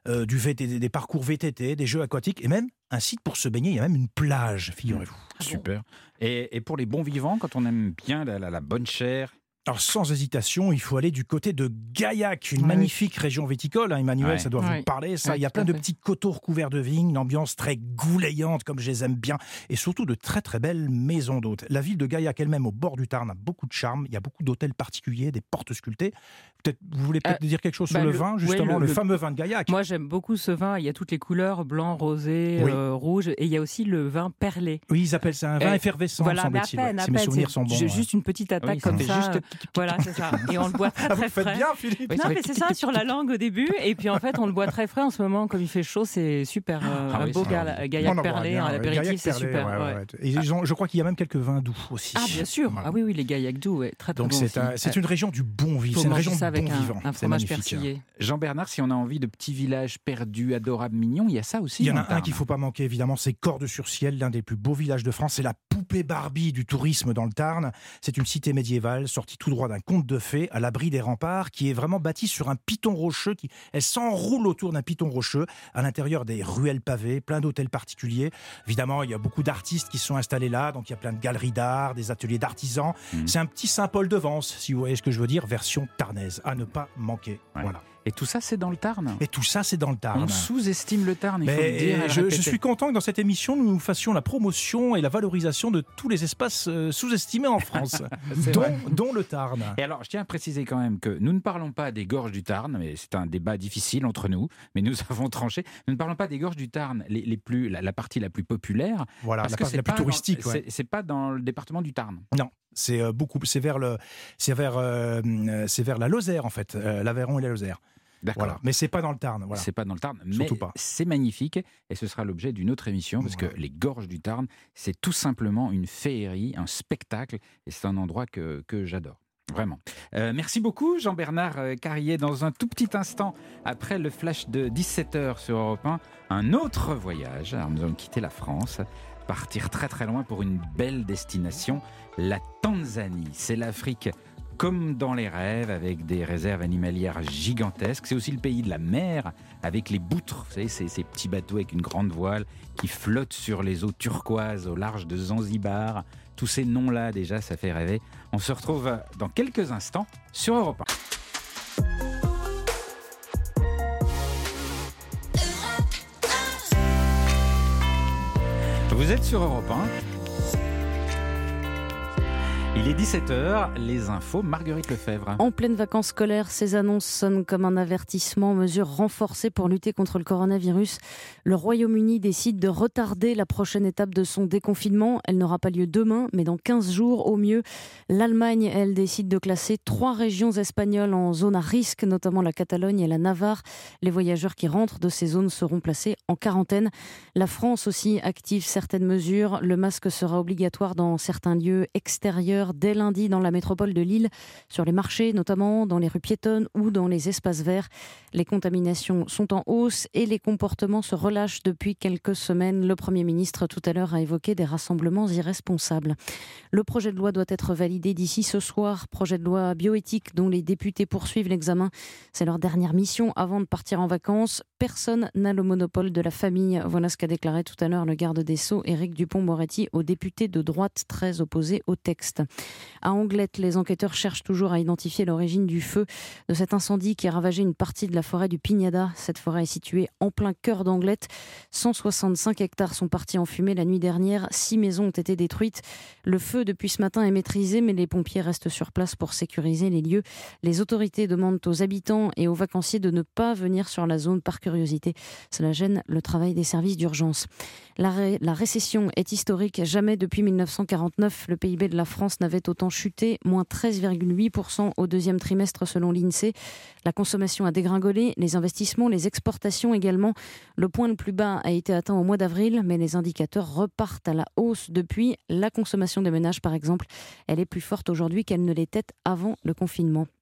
des parcours VTT, des jeux aquatiques et même un site pour se baigner. Il y a même une plage, figurez-vous. Super. Et pour les bons vivants, quand on aime bien la bonne chair. Alors, sans hésitation, il faut aller du côté de Gaillac, une magnifique région viticole. Emmanuel, ça doit vous parler. Il y a plein de petits coteaux recouverts de vignes, une ambiance très goulayante, comme je les aime bien, et surtout de très très belles maisons d'hôtes. La ville de Gaillac elle-même, au bord du Tarn, a beaucoup de charme. Il y a beaucoup d'hôtels particuliers, des portes sculptées. Vous voulez peut-être dire quelque chose sur le vin, justement, le fameux vin de Gaillac. Moi, j'aime beaucoup ce vin. Il y a toutes les couleurs, blanc, rosé, rouge, et il y a aussi le vin perlé. Oui, ils appellent ça un vin effervescent, semble-t-il. Si mes souvenirs sont bons. Juste une petite attaque comme ça. Voilà, c'est ça. Et on le boit très, très frais. Vous faites bien, Philippe. Non, mais c'est ça, sur la langue au début. Et puis en fait, on le boit très frais en ce moment. Comme il fait chaud, c'est super. Un beau Gaillac perlé, un apéritif, c'est super. Et je crois qu'il y a même quelques vins doux aussi. Ah, bien sûr. Ah oui, les Gaillac doux, très très bons. Donc c'est une région du bon vivre. C'est une région du bon vivant. Un fromage persillé. Jean-Bernard, si on a envie de petits villages perdus, adorables, mignons, il y a ça aussi. Il y en a un qu'il ne faut pas manquer, évidemment, c'est Cordes-sur-Ciel, l'un des plus beaux villages de France. C'est la poupée Barbie du tourisme dans le Tarn. C'est une cité médiévale sortie tout droit d'un conte de fées à l'abri des remparts, qui est vraiment bâtie sur un piton rocheux. Elle s'enroule autour d'un piton rocheux, à l'intérieur des ruelles pavées, plein d'hôtels particuliers. Évidemment, il y a beaucoup d'artistes qui sont installés là, donc il y a plein de galeries d'art, des ateliers d'artisans. C'est un petit Saint-Paul-de-Vence, si vous voyez ce que je veux dire, version tarnaise, à ne pas manquer. Voilà. Et tout ça, c'est dans le Tarn. Et tout ça, c'est dans le Tarn. On sous-estime le Tarn, il faut le dire. Je suis content que dans cette émission, nous fassions la promotion et la valorisation de tous les espaces sous-estimés en France, dont le Tarn. Et alors, je tiens à préciser quand même que nous ne parlons pas des gorges du Tarn, mais c'est un débat difficile entre nous, mais nous avons tranché. Nous ne parlons pas des gorges du Tarn, la partie la plus populaire. Voilà, la partie la plus touristique. C'est pas dans le département du Tarn. Non. C'est vers la Lozère en fait, l'Aveyron et la Lozère. D'accord. Voilà. Mais c'est pas dans le Tarn. Voilà. C'est pas dans le Tarn, surtout mais pas. C'est magnifique et ce sera l'objet d'une autre émission parce que les gorges du Tarn, c'est tout simplement une féerie, un spectacle et c'est un endroit que j'adore. Vraiment. Merci beaucoup Jean-Bernard Carrier. Dans un tout petit instant, après le flash de 17h sur Europe 1, un autre voyage. Alors nous allons quitter la France, partir très très loin pour une belle destination, la Tanzanie. C'est l'Afrique comme dans les rêves, avec des réserves animalières gigantesques. C'est aussi le pays de la mer, avec les boutres, vous savez, ces petits bateaux avec une grande voile qui flottent sur les eaux turquoises au large de Zanzibar. Tous ces noms-là, déjà, ça fait rêver. On se retrouve dans quelques instants sur Europe 1. Vous êtes sur Europe 1. Il est 17h, les infos, Marguerite Lefebvre. En pleine vacances scolaires, ces annonces sonnent comme un avertissement, mesure renforcée pour lutter contre le coronavirus. Le Royaume-Uni décide de retarder la prochaine étape de son déconfinement. Elle n'aura pas lieu demain, mais dans 15 jours au mieux. L'Allemagne, elle, décide de classer 3 régions espagnoles en zone à risque, notamment la Catalogne et la Navarre. Les voyageurs qui rentrent de ces zones seront placés en quarantaine. La France aussi active certaines mesures. Le masque sera obligatoire dans certains lieux extérieurs dès lundi dans la métropole de Lille, sur les marchés notamment, dans les rues piétonnes ou dans les espaces verts. Les contaminations sont en hausse et les comportements se relâchent depuis quelques semaines. Le Premier ministre tout à l'heure a évoqué des rassemblements irresponsables. Le projet de loi doit être validé d'ici ce soir. Projet de loi bioéthique dont les députés poursuivent l'examen. C'est leur dernière mission avant de partir en vacances. Personne n'a le monopole de la famille. Voilà ce qu'a déclaré tout à l'heure le garde des Sceaux, Éric Dupond-Moretti, aux députés de droite très opposés au texte. À Anglette, les enquêteurs cherchent toujours à identifier l'origine du feu de cet incendie qui a ravagé une partie de la forêt du Pignada. Cette forêt est située en plein cœur d'Anglette. 165 hectares sont partis en fumée la nuit dernière. 6 maisons ont été détruites. Le feu, depuis ce matin, est maîtrisé, mais les pompiers restent sur place pour sécuriser les lieux. Les autorités demandent aux habitants et aux vacanciers de ne pas venir sur la zone par curiosité. Cela gêne le travail des services d'urgence. La récession est historique. Jamais depuis 1949, le PIB de la France n'avait autant chuté, moins 13,8% au deuxième trimestre selon l'INSEE. La consommation a dégringolé, les investissements, les exportations également. Le point le plus bas a été atteint au mois d'avril, mais les indicateurs repartent à la hausse depuis. La consommation des ménages, par exemple, elle est plus forte aujourd'hui qu'elle ne l'était avant le confinement.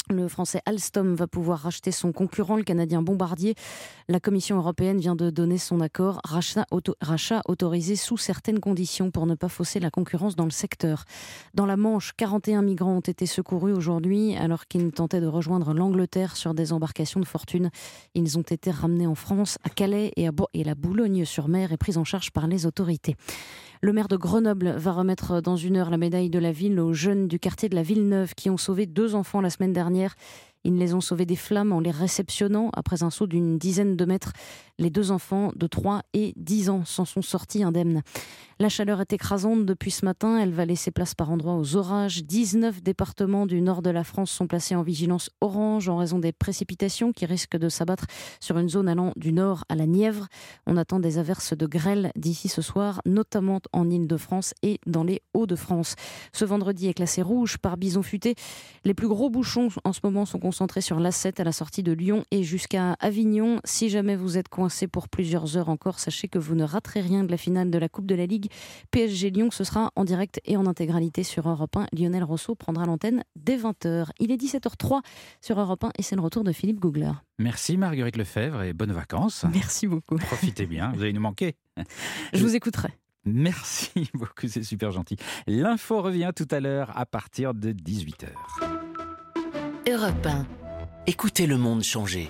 Le français Alstom va pouvoir racheter son concurrent, le canadien Bombardier. La Commission européenne vient de donner son accord. Rachat autorisé sous certaines conditions pour ne pas fausser la concurrence dans le secteur. Dans la Manche, 41 migrants ont été secourus aujourd'hui alors qu'ils tentaient de rejoindre l'Angleterre sur des embarcations de fortune. Ils ont été ramenés en France, à Calais et la Boulogne-sur-Mer est prise en charge par les autorités. Le maire de Grenoble va remettre dans 1 heure la médaille de la ville aux jeunes du quartier de la Villeneuve qui ont sauvé 2 enfants la semaine dernière. Ils les ont sauvés des flammes en les réceptionnant après un saut d'une dizaine de mètres. Les 2 enfants de 3 et 10 ans s'en sont sortis indemnes. La chaleur est écrasante depuis ce matin. Elle va laisser place par endroits aux orages. 19 départements du nord de la France sont placés en vigilance orange en raison des précipitations qui risquent de s'abattre sur une zone allant du nord à la Nièvre. On attend des averses de grêle d'ici ce soir, notamment en Île-de-France et dans les Hauts-de-France. Ce vendredi est classé rouge par Bison Futé. Les plus gros bouchons en ce moment sont concentrés sur l'A7 à la sortie de Lyon et jusqu'à Avignon. Si jamais vous êtes coincé pour plusieurs heures encore, sachez que vous ne raterez rien de la finale de la Coupe de la Ligue. PSG Lyon, ce sera en direct et en intégralité sur Europe 1. Lionel Rousseau prendra l'antenne dès 20h. Il est 17h03 sur Europe 1 et c'est le retour de Philippe Googler. Merci Marguerite Lefebvre et bonnes vacances. Merci beaucoup. Profitez bien, vous allez nous manquer. Je vous écouterai. Merci beaucoup, c'est super gentil. L'info revient tout à l'heure à partir de 18h. Europe 1. Écoutez le monde changer.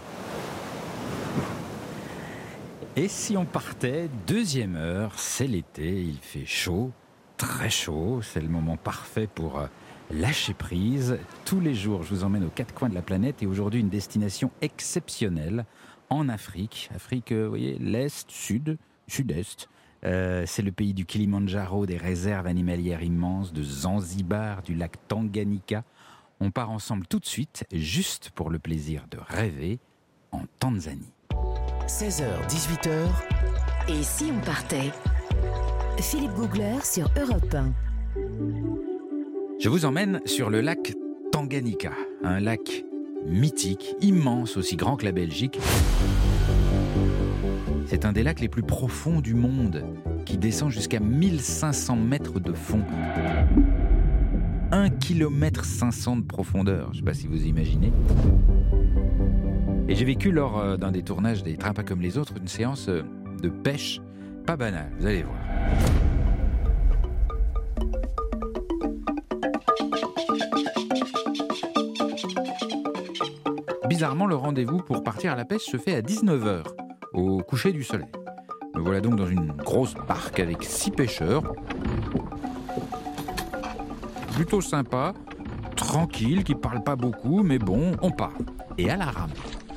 Et si on partait, 2e heure, c'est l'été, il fait chaud, très chaud, c'est le moment parfait pour lâcher prise. Tous les jours, je vous emmène aux 4 coins de la planète et aujourd'hui une destination exceptionnelle en Afrique. Afrique, vous voyez, l'Est, Sud, Sud-Est. C'est le pays du Kilimandjaro, des réserves animalières immenses, de Zanzibar, du lac Tanganyika. On part ensemble tout de suite, juste pour le plaisir de rêver, en Tanzanie. 16h, 18h. Et si on partait? Philippe Googler sur Europe 1. Je vous emmène sur le lac Tanganyika, un lac mythique, immense, aussi grand que la Belgique. C'est un des lacs les plus profonds du monde, qui descend jusqu'à 1500 mètres de fond. 1,5 km de profondeur, je ne sais pas si vous imaginez. Et j'ai vécu lors d'un des tournages des Trains pas comme les autres, une séance de pêche pas banale, vous allez voir. Bizarrement, le rendez-vous pour partir à la pêche se fait à 19h, au coucher du soleil. Me voilà donc dans une grosse barque avec 6 pêcheurs. Plutôt sympa, tranquille, qui parlent pas beaucoup, mais bon, on part. Et à la rame.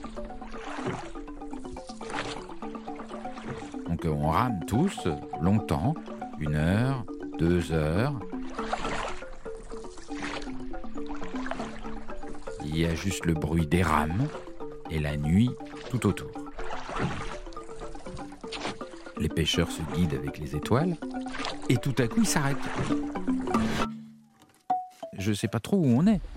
Donc on rame tous, longtemps, 1 heure, 2 heures. Il y a juste le bruit des rames et la nuit tout autour. Les pêcheurs se guident avec les étoiles et tout à coup ils s'arrêtent. Je sais pas trop où on est.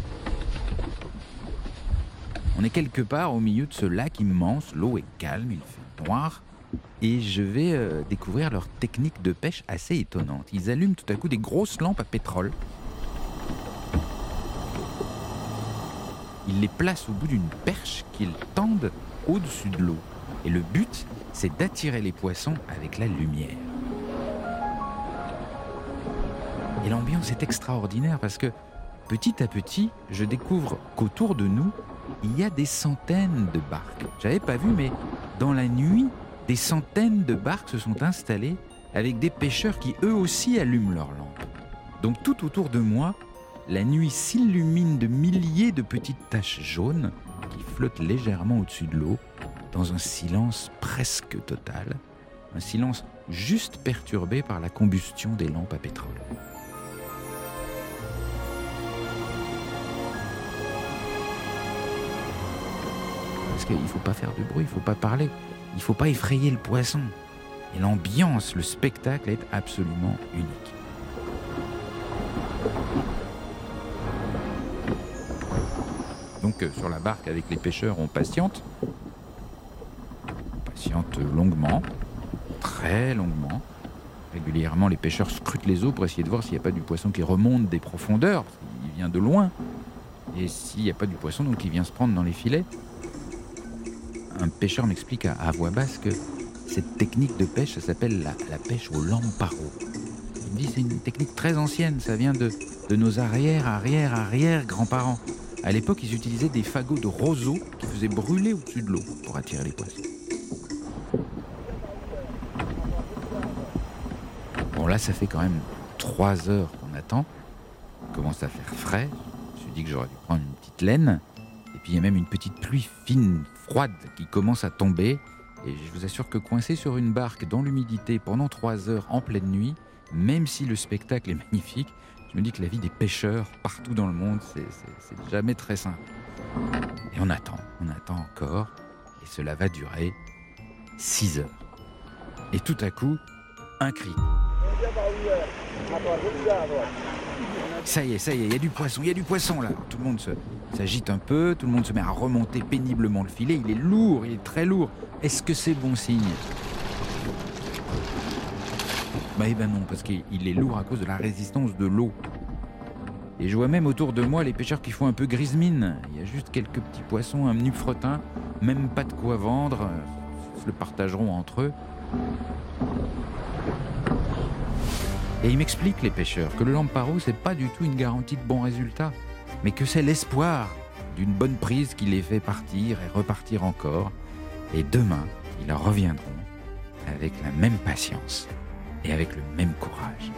On est quelque part au milieu de ce lac immense, l'eau est calme, il fait noir. Et je vais découvrir leur technique de pêche assez étonnante. Ils allument tout à coup des grosses lampes à pétrole. Ils les placent au bout d'une perche qu'ils tendent au-dessus de l'eau. Et le but, c'est d'attirer les poissons avec la lumière. Et l'ambiance est extraordinaire parce que petit à petit, je découvre qu'autour de nous, il y a des centaines de barques. J'avais pas vu, mais dans la nuit, des centaines de barques se sont installées avec des pêcheurs qui eux aussi allument leurs lampes. Donc tout autour de moi, la nuit s'illumine de milliers de petites taches jaunes qui flottent légèrement au-dessus de l'eau dans un silence presque total, un silence juste perturbé par la combustion des lampes à pétrole. Parce qu'il ne faut pas faire de bruit, il ne faut pas parler, il ne faut pas effrayer le poisson. Et l'ambiance, le spectacle est absolument unique. Donc sur la barque avec les pêcheurs, on patiente. On patiente longuement, très longuement. Régulièrement, les pêcheurs scrutent les eaux pour essayer de voir s'il n'y a pas du poisson qui remonte des profondeurs, parce qu'il vient de loin. Et s'il n'y a pas du poisson, donc il vient se prendre dans les filets. Un pêcheur m'explique à voix basse que cette technique de pêche, ça s'appelle la pêche au lamparo. Il me dit c'est une technique très ancienne, ça vient de nos arrière grands-parents. À l'époque, ils utilisaient des fagots de roseau qui faisaient brûler au-dessus de l'eau pour attirer les poissons. Bon là, ça fait quand même 3 heures qu'on attend. Il commence à faire frais. Je me suis dit que j'aurais dû prendre une petite laine. Et puis il y a même une petite pluie fine, froide, qui commence à tomber. Et je vous assure que coincé sur une barque dans l'humidité pendant 3 heures en pleine nuit, même si le spectacle est magnifique, je me dis que la vie des pêcheurs partout dans le monde, c'est jamais très simple. Et on attend encore. Et cela va durer 6 heures. Et tout à coup, un cri. Ça y est, il y a du poisson là. Tout le monde s'agite un peu, tout le monde se met à remonter péniblement le filet. Il est lourd, il est très lourd. Est-ce que c'est bon signe ? Eh ben non, parce qu'il est lourd à cause de la résistance de l'eau. Et je vois même autour de moi les pêcheurs qui font un peu grise mine. Il y a juste quelques petits poissons, un menu fretin, même pas de quoi vendre. Ils se le partageront entre eux. Et ils m'expliquent, les pêcheurs, que le lamparo, c'est pas du tout une garantie de bons résultats, mais que c'est l'espoir d'une bonne prise qui les fait partir et repartir encore. Et demain, ils reviendront avec la même patience et avec le même courage.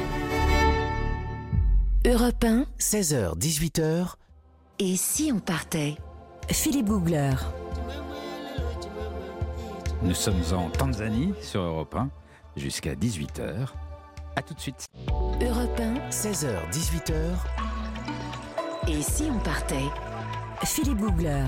Europe 1, 16h, 18h. et si on partait ? Philippe Googler. Nous sommes en Tanzanie sur Europe 1 jusqu'à 18h. A tout de suite. Europe 1, 16h, 18h. et si on partait ? Philippe Googler.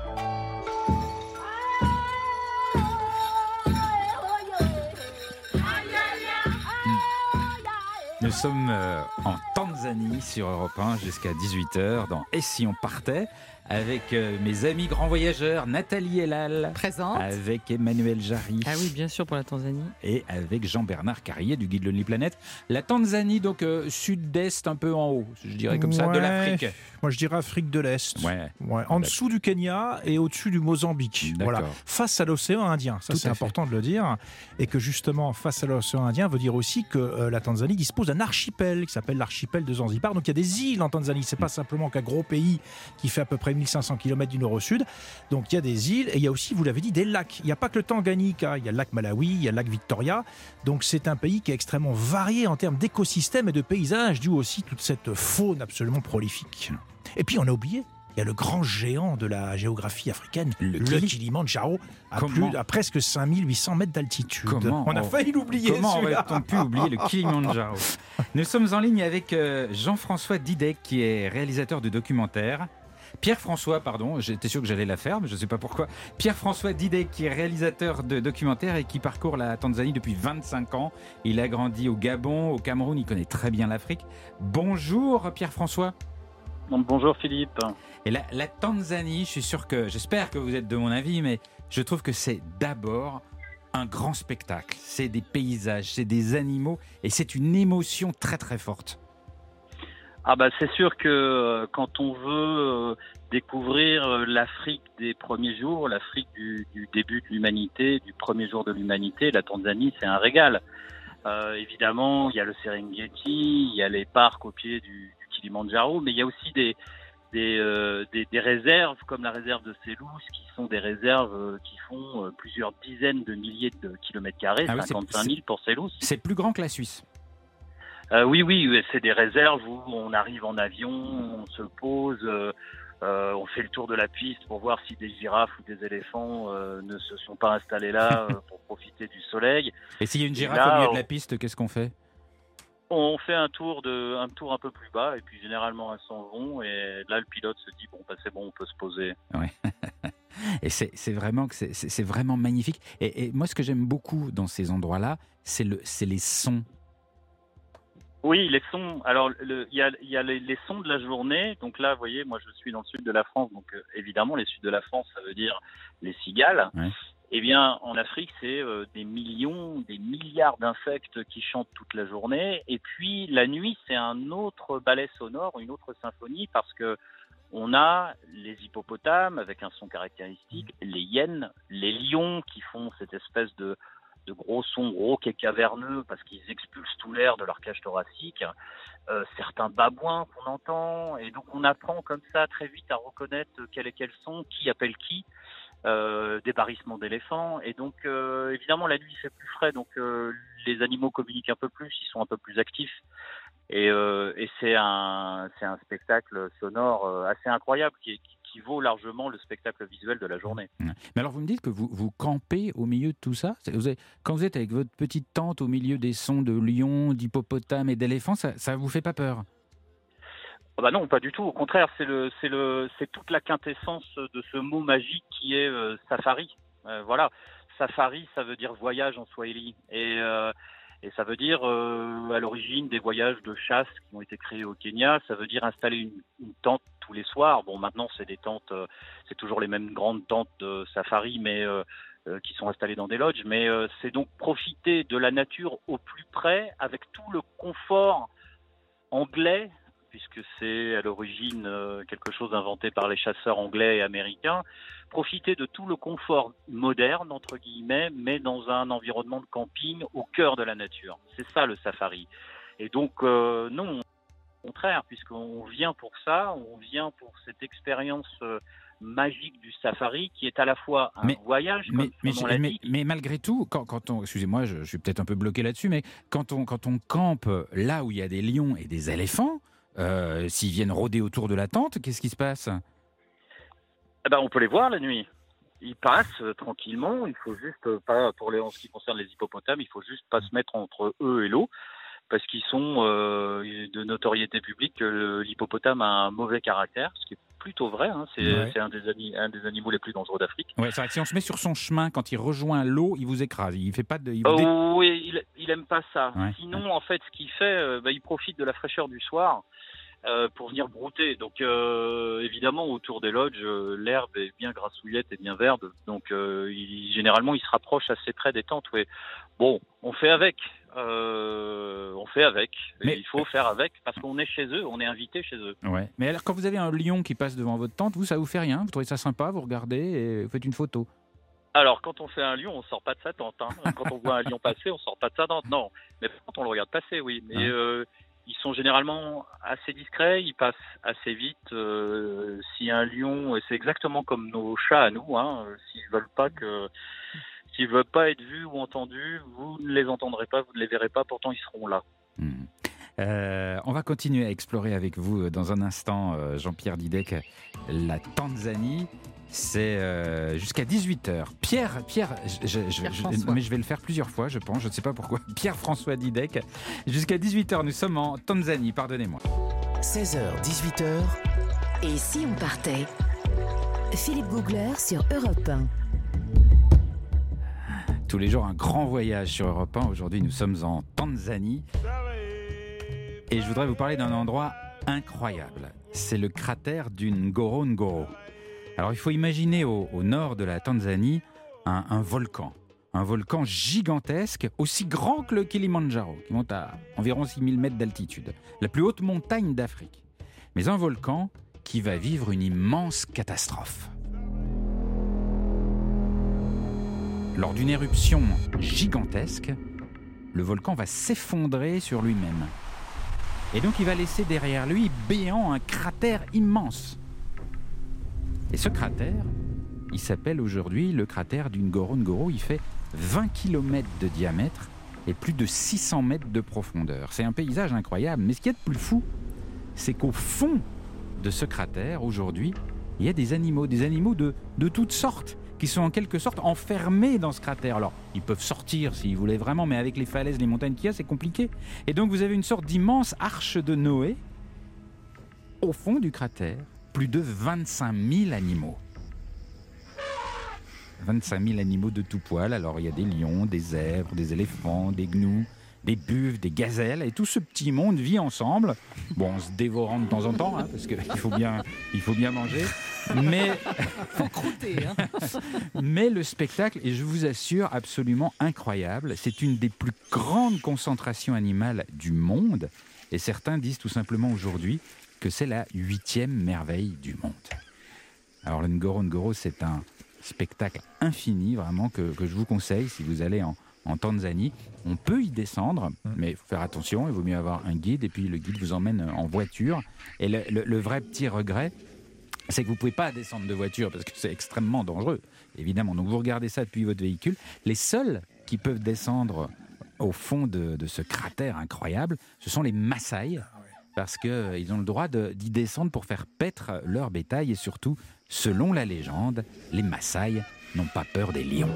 Nous sommes en Tanzanie sur Europe 1 jusqu'à 18h dans Et si on partait avec mes amis grands voyageurs, Nathalie Elal, Présente. avec Emmanuel Jarry. Ah oui, bien sûr, pour la Tanzanie. Et avec Jean-Bernard Carrier du guide Lonely Planet. La Tanzanie, donc sud-est, un peu en haut, je dirais comme ça, de l'Afrique. Moi, je dirais Afrique de l'Est. Ouais. En dessous du Kenya et au-dessus du Mozambique. D'accord. Voilà. Face à l'océan Indien. Ça, Tout c'est à fait. important de le dire. Et que justement, face à l'océan Indien veut dire aussi que la Tanzanie dispose d'un archipel qui s'appelle l'archipel de Zanzibar. Donc, il y a des îles en Tanzanie. C'est pas simplement qu'un gros pays qui fait à peu près 1500 km du nord au sud. Donc, il y a des îles et il y a aussi, vous l'avez dit, des lacs. Il n'y a pas que le Tanganyika. Il y a le lac Malawi, il y a le lac Victoria. Donc, c'est un pays qui est extrêmement varié en termes d'écosystème et de paysages, dû aussi toute cette faune absolument prolifique. Et puis, on a oublié, il y a le grand géant de la géographie africaine, le Kilimandjaro, à presque 5800 mètres d'altitude. On a failli l'oublier. Comment celui-là. aurait-on pu oublier le Kilimandjaro ? Nous sommes en ligne avec Jean-François Didec, qui est réalisateur de documentaires. Pierre-François, pardon, j'étais sûr que j'allais la faire, mais je ne sais pas pourquoi. Pierre-François Didec, qui est réalisateur de documentaires et qui parcourt la Tanzanie depuis 25 ans. Il a grandi au Gabon, au Cameroun, il connaît très bien l'Afrique. Bonjour Pierre-François. Bonjour Philippe. Et la Tanzanie, j'espère que vous êtes de mon avis, mais je trouve que c'est d'abord un grand spectacle. C'est des paysages, c'est des animaux et c'est une émotion très très forte. Ah bah c'est sûr que quand on veut découvrir l'Afrique des premiers jours, l'Afrique du début de l'humanité, du premier jour de l'humanité, la Tanzanie c'est un régal. Évidemment, il y a le Serengeti, il y a les parcs au pied du Kilimandjaro, mais il y a aussi des réserves comme la réserve de Selous qui sont des réserves qui font plusieurs dizaines de milliers de kilomètres carrés, 55 000 pour Selous. C'est plus grand que la Suisse. Oui, c'est des réserves où on arrive en avion, on se pose, on fait le tour de la piste pour voir si des girafes ou des éléphants ne se sont pas installés là pour profiter du soleil. Et s'il y a une girafe au milieu de la piste, qu'est-ce qu'on fait ? On fait un tour un peu plus bas et puis généralement elles s'en vont et là le pilote se dit c'est bon, on peut se poser. Ouais. Et c'est vraiment magnifique. Et moi ce que j'aime beaucoup dans ces endroits-là, c'est les sons. Oui, les sons. Alors, il y a les sons de la journée. Donc là, vous voyez, moi, je suis dans le sud de la France. Donc, évidemment, les sud de la France, ça veut dire les cigales. Ouais. Eh bien, en Afrique, c'est des millions, des milliards d'insectes qui chantent toute la journée. Et puis, la nuit, c'est un autre ballet sonore, une autre symphonie, parce que On a les hippopotames avec un son caractéristique, les hyènes, les lions qui font cette espèce de gros son rauque et caverneux parce qu'ils expulsent tout l'air de leur cage thoracique, certains babouins qu'on entend, et donc on apprend comme ça très vite à reconnaître quel est quel son, qui appelle qui, des barrissements d'éléphants, et donc évidemment la nuit il fait plus frais, donc les animaux communiquent un peu plus, ils sont un peu plus actifs, et c'est un spectacle sonore assez incroyable qui vaut largement le spectacle visuel de la journée. Mais alors vous me dites que vous campez au milieu de tout ça. Quand vous êtes avec votre petite tente au milieu des sons de lions, d'hippopotames et d'éléphants, ça vous fait pas peur? Bah non, pas du tout. Au contraire, c'est toute la quintessence de ce mot magique qui est safari. Voilà, safari, ça veut dire voyage en swahili, et ça veut dire à l'origine des voyages de chasse qui ont été créés au Kenya. Ça veut dire installer une tente tous les soirs. Bon, maintenant c'est des tentes, c'est toujours les mêmes grandes tentes de safari, mais qui sont installées dans des lodges. Mais c'est donc profiter de la nature au plus près avec tout le confort anglais, puisque c'est à l'origine quelque chose inventé par les chasseurs anglais et américains. Profiter de tout le confort moderne, entre guillemets, mais dans un environnement de camping au cœur de la nature. C'est ça le safari. Et donc, non, au contraire, puisqu'on vient pour ça, on vient pour cette expérience magique du safari qui est à la fois un voyage, mais malgré tout, quand on, excusez-moi, je suis peut-être un peu bloqué là-dessus, mais quand on campe là où il y a des lions et des éléphants, s'ils viennent rôder autour de la tente, qu'est-ce qui se passe? On peut les voir la nuit. Ils passent tranquillement. Il faut juste pas, en ce qui concerne les hippopotames, il faut juste pas se mettre entre eux et l'eau, parce qu'ils sont de notoriété publique que l'hippopotame a un mauvais caractère, ce qui est plutôt vrai. Hein. C'est un des animaux les plus dangereux d'Afrique. Ouais, c'est vrai que si on se met sur son chemin, quand il rejoint l'eau, il vous écrase. Il fait pas de. Oui, il aime pas ça. Ouais. Sinon, en fait, ce qu'il fait, il profite de la fraîcheur du soir. Pour venir brouter. Donc évidemment autour des lodges, l'herbe est bien grassouillette et bien verte. Donc généralement il se rapproche assez près des tentes. Ouais. Bon, on fait avec. Mais il faut faire avec parce qu'on est chez eux, on est invité chez eux. Ouais. Mais alors quand vous avez un lion qui passe devant votre tente, ça vous fait rien? Vous trouvez ça sympa? Vous regardez et vous faites une photo? Alors quand on fait un lion, on sort pas de sa tente. Hein. Quand on voit un lion passer, on sort pas de sa tente. Non. Mais quand on le regarde passer, oui. Mais ils sont généralement assez discrets, ils passent assez vite. Si un lion, et c'est exactement comme nos chats à nous, hein, s'ils veulent pas être vus ou entendus, vous ne les entendrez pas, vous ne les verrez pas, pourtant ils seront là. On va continuer à explorer avec vous dans un instant, Jean-Pierre Didec, la Tanzanie. C'est jusqu'à 18h. Pierre, mais je vais le faire plusieurs fois, je pense, je ne sais pas pourquoi. Pierre-François Didec, jusqu'à 18h, nous sommes en Tanzanie, pardonnez-moi. 16h, 18h. Et si on partait? Philippe Googler sur Europe 1. Tous les jours, un grand voyage sur Europe 1. Aujourd'hui, nous sommes en Tanzanie. Et je voudrais vous parler d'un endroit incroyable. C'est le cratère du Ngorongoro. Alors, il faut imaginer au nord de la Tanzanie un volcan gigantesque, aussi grand que le Kilimandjaro, qui monte à environ 6000 mètres d'altitude, la plus haute montagne d'Afrique. Mais un volcan qui va vivre une immense catastrophe. Lors d'une éruption gigantesque, le volcan va s'effondrer sur lui-même. Et donc, il va laisser derrière lui, béant, un cratère immense. Et ce cratère, il s'appelle aujourd'hui le cratère du Ngorongoro. Il fait 20 km de diamètre et plus de 600 mètres de profondeur. C'est un paysage incroyable. Mais ce qui est de plus fou, c'est qu'au fond de ce cratère, aujourd'hui, il y a des animaux de toutes sortes, qui sont en quelque sorte enfermés dans ce cratère. Alors, ils peuvent sortir s'ils voulaient vraiment, mais avec les falaises, les montagnes qu'il y a, c'est compliqué. Et donc, vous avez une sorte d'immense arche de Noé au fond du cratère. Plus de 25 000 animaux. 25 000 animaux de tout poil. Alors, il y a des lions, des zèbres, des éléphants, des gnous, des buffles, des gazelles. Et tout ce petit monde vit ensemble. Bon, en se dévorant de temps en temps, hein, parce qu'il faut bien manger. Mais, faut croûter, hein. Mais le spectacle est, je vous assure, absolument incroyable. C'est une des plus grandes concentrations animales du monde. Et certains disent tout simplement aujourd'hui que c'est la 8e merveille du monde. Alors le Ngorongoro, c'est un spectacle infini, vraiment, que je vous conseille si vous allez en Tanzanie. On peut y descendre, mais il faut faire attention, il vaut mieux avoir un guide, et puis le guide vous emmène en voiture. Et le vrai petit regret, c'est que vous ne pouvez pas descendre de voiture, parce que c'est extrêmement dangereux, évidemment. Donc vous regardez ça depuis votre véhicule. Les seuls qui peuvent descendre au fond de ce cratère incroyable, ce sont les Maasai, parce qu'ils ont le droit d'y descendre pour faire paître leur bétail, et surtout, selon la légende, les Maasai n'ont pas peur des lions.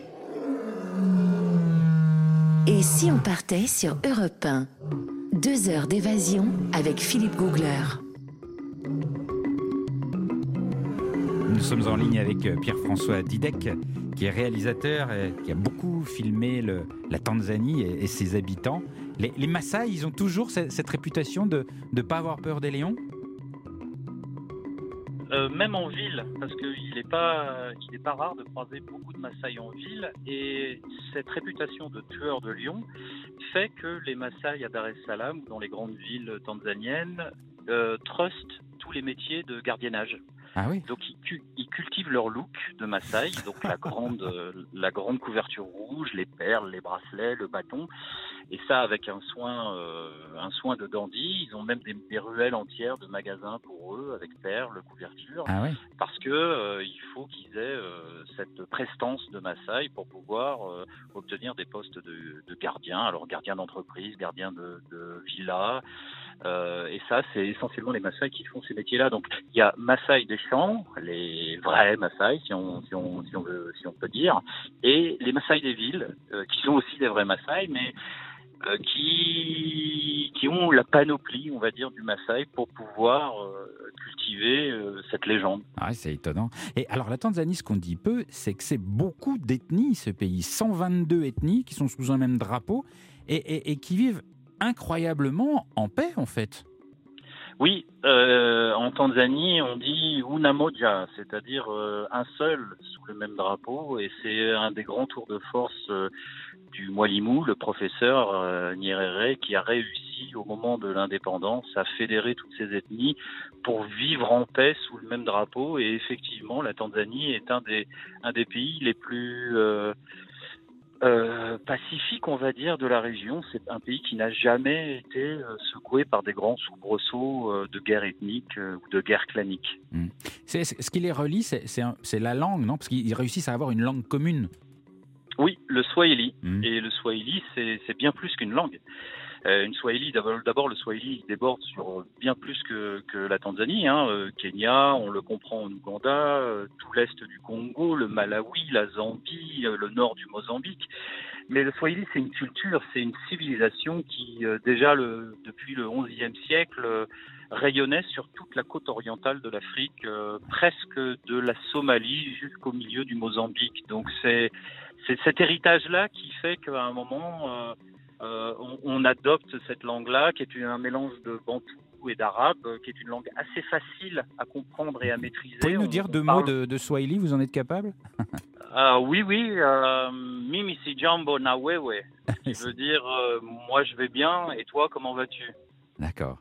Et si on partait sur Europe 1 2 heures d'évasion avec Philippe Googler. Nous sommes en ligne avec Pierre-François Didek, qui est réalisateur et qui a beaucoup filmé la Tanzanie et ses habitants. Les Maasai, ils ont toujours cette réputation de ne pas avoir peur des lions ? Même en ville, parce qu'il n'est pas rare de croiser beaucoup de Maasai en ville, et cette réputation de tueur de lions fait que les Maasai à Dar es Salaam, ou dans les grandes villes tanzaniennes, trustent tous les métiers de gardiennage. Ah oui. Donc ils cultivent leur look de Maasai, donc la grande couverture rouge, les perles, les bracelets, le bâton, et ça avec un soin de dandy. Ils ont même des ruelles entières de magasins pour eux avec perles, couverture, parce que il faut qu'ils aient cette prestance de Maasai pour pouvoir obtenir des postes de gardiens. Alors gardiens d'entreprise, gardiens de villa. Et ça, c'est essentiellement les Maasai qui font ces métiers-là. Donc, il y a Maasai des champs, les vrais Maasai, si on peut dire, et les Maasai des villes, qui sont aussi des vrais Maasai, mais qui ont la panoplie, on va dire, du Maasai pour pouvoir cultiver cette légende. Ah, c'est étonnant. Et alors, la Tanzanie, ce qu'on dit peu, c'est que c'est beaucoup d'ethnies, ce pays. 122 ethnies qui sont sous un même drapeau et qui vivent incroyablement en paix, en fait. Oui, en Tanzanie, on dit una moja, c'est-à-dire un seul sous le même drapeau, et c'est un des grands tours de force du Mwalimu, le professeur Nyerere, qui a réussi au moment de l'indépendance à fédérer toutes ces ethnies pour vivre en paix sous le même drapeau. Et effectivement, la Tanzanie est un des pays les plus pacifique, on va dire, de la région. C'est un pays qui n'a jamais été secoué par des grands soubresauts de guerre ethnique ou de guerre clanique. Ce qui les relie, c'est la langue, non ? Parce qu'ils réussissent à avoir une langue commune. Oui, le Swahili. Et le Swahili, c'est bien plus qu'une langue. Une Swahili, d'abord le Swahili déborde sur bien plus que la Tanzanie, Kenya, on le comprend en Ouganda, tout l'est du Congo, le Malawi, la Zambie, le nord du Mozambique. Mais le Swahili, c'est une culture, c'est une civilisation qui déjà depuis le XIe siècle rayonnait sur toute la côte orientale de l'Afrique, presque de la Somalie jusqu'au milieu du Mozambique. Donc c'est cet héritage-là qui fait qu'à un moment on adopte cette langue-là, qui est un mélange de bantou et d'arabe, qui est une langue assez facile à comprendre et à maîtriser. Vous pouvez nous dire deux mots de Swahili, vous en êtes capable ? Oui. Mimi si jambo na wewe, qui veut dire moi je vais bien et toi comment vas-tu ? D'accord.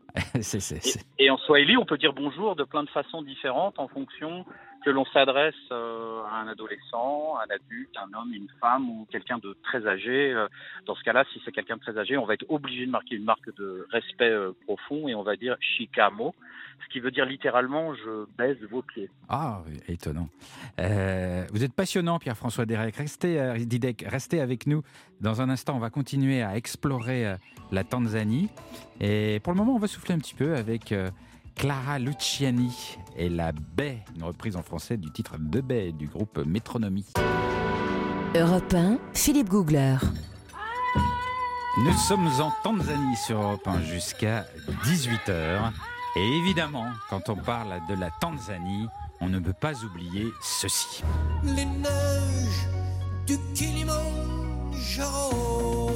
Et en Swahili, on peut dire bonjour de plein de façons différentes en fonction que l'on s'adresse à un adolescent, un adulte, un homme, une femme ou quelqu'un de très âgé. Dans ce cas-là, si c'est quelqu'un de très âgé, on va être obligé de marquer une marque de respect profond et on va dire shikamo, ce qui veut dire littéralement je baise vos pieds. Ah, étonnant. Vous êtes passionnant, Pierre-François Didek. Restez avec nous. Dans un instant, on va continuer à explorer la Tanzanie. Et pour le moment, on va souffler un petit peu avec Clara Luciani et La Baie, une reprise en français du titre De Baie du groupe Métronomie. Europe 1, Philippe Googler. Nous sommes en Tanzanie sur Europe 1 jusqu'à 18h. Et évidemment, quand on parle de la Tanzanie, on ne peut pas oublier ceci. Les neiges du Kilimandjaro,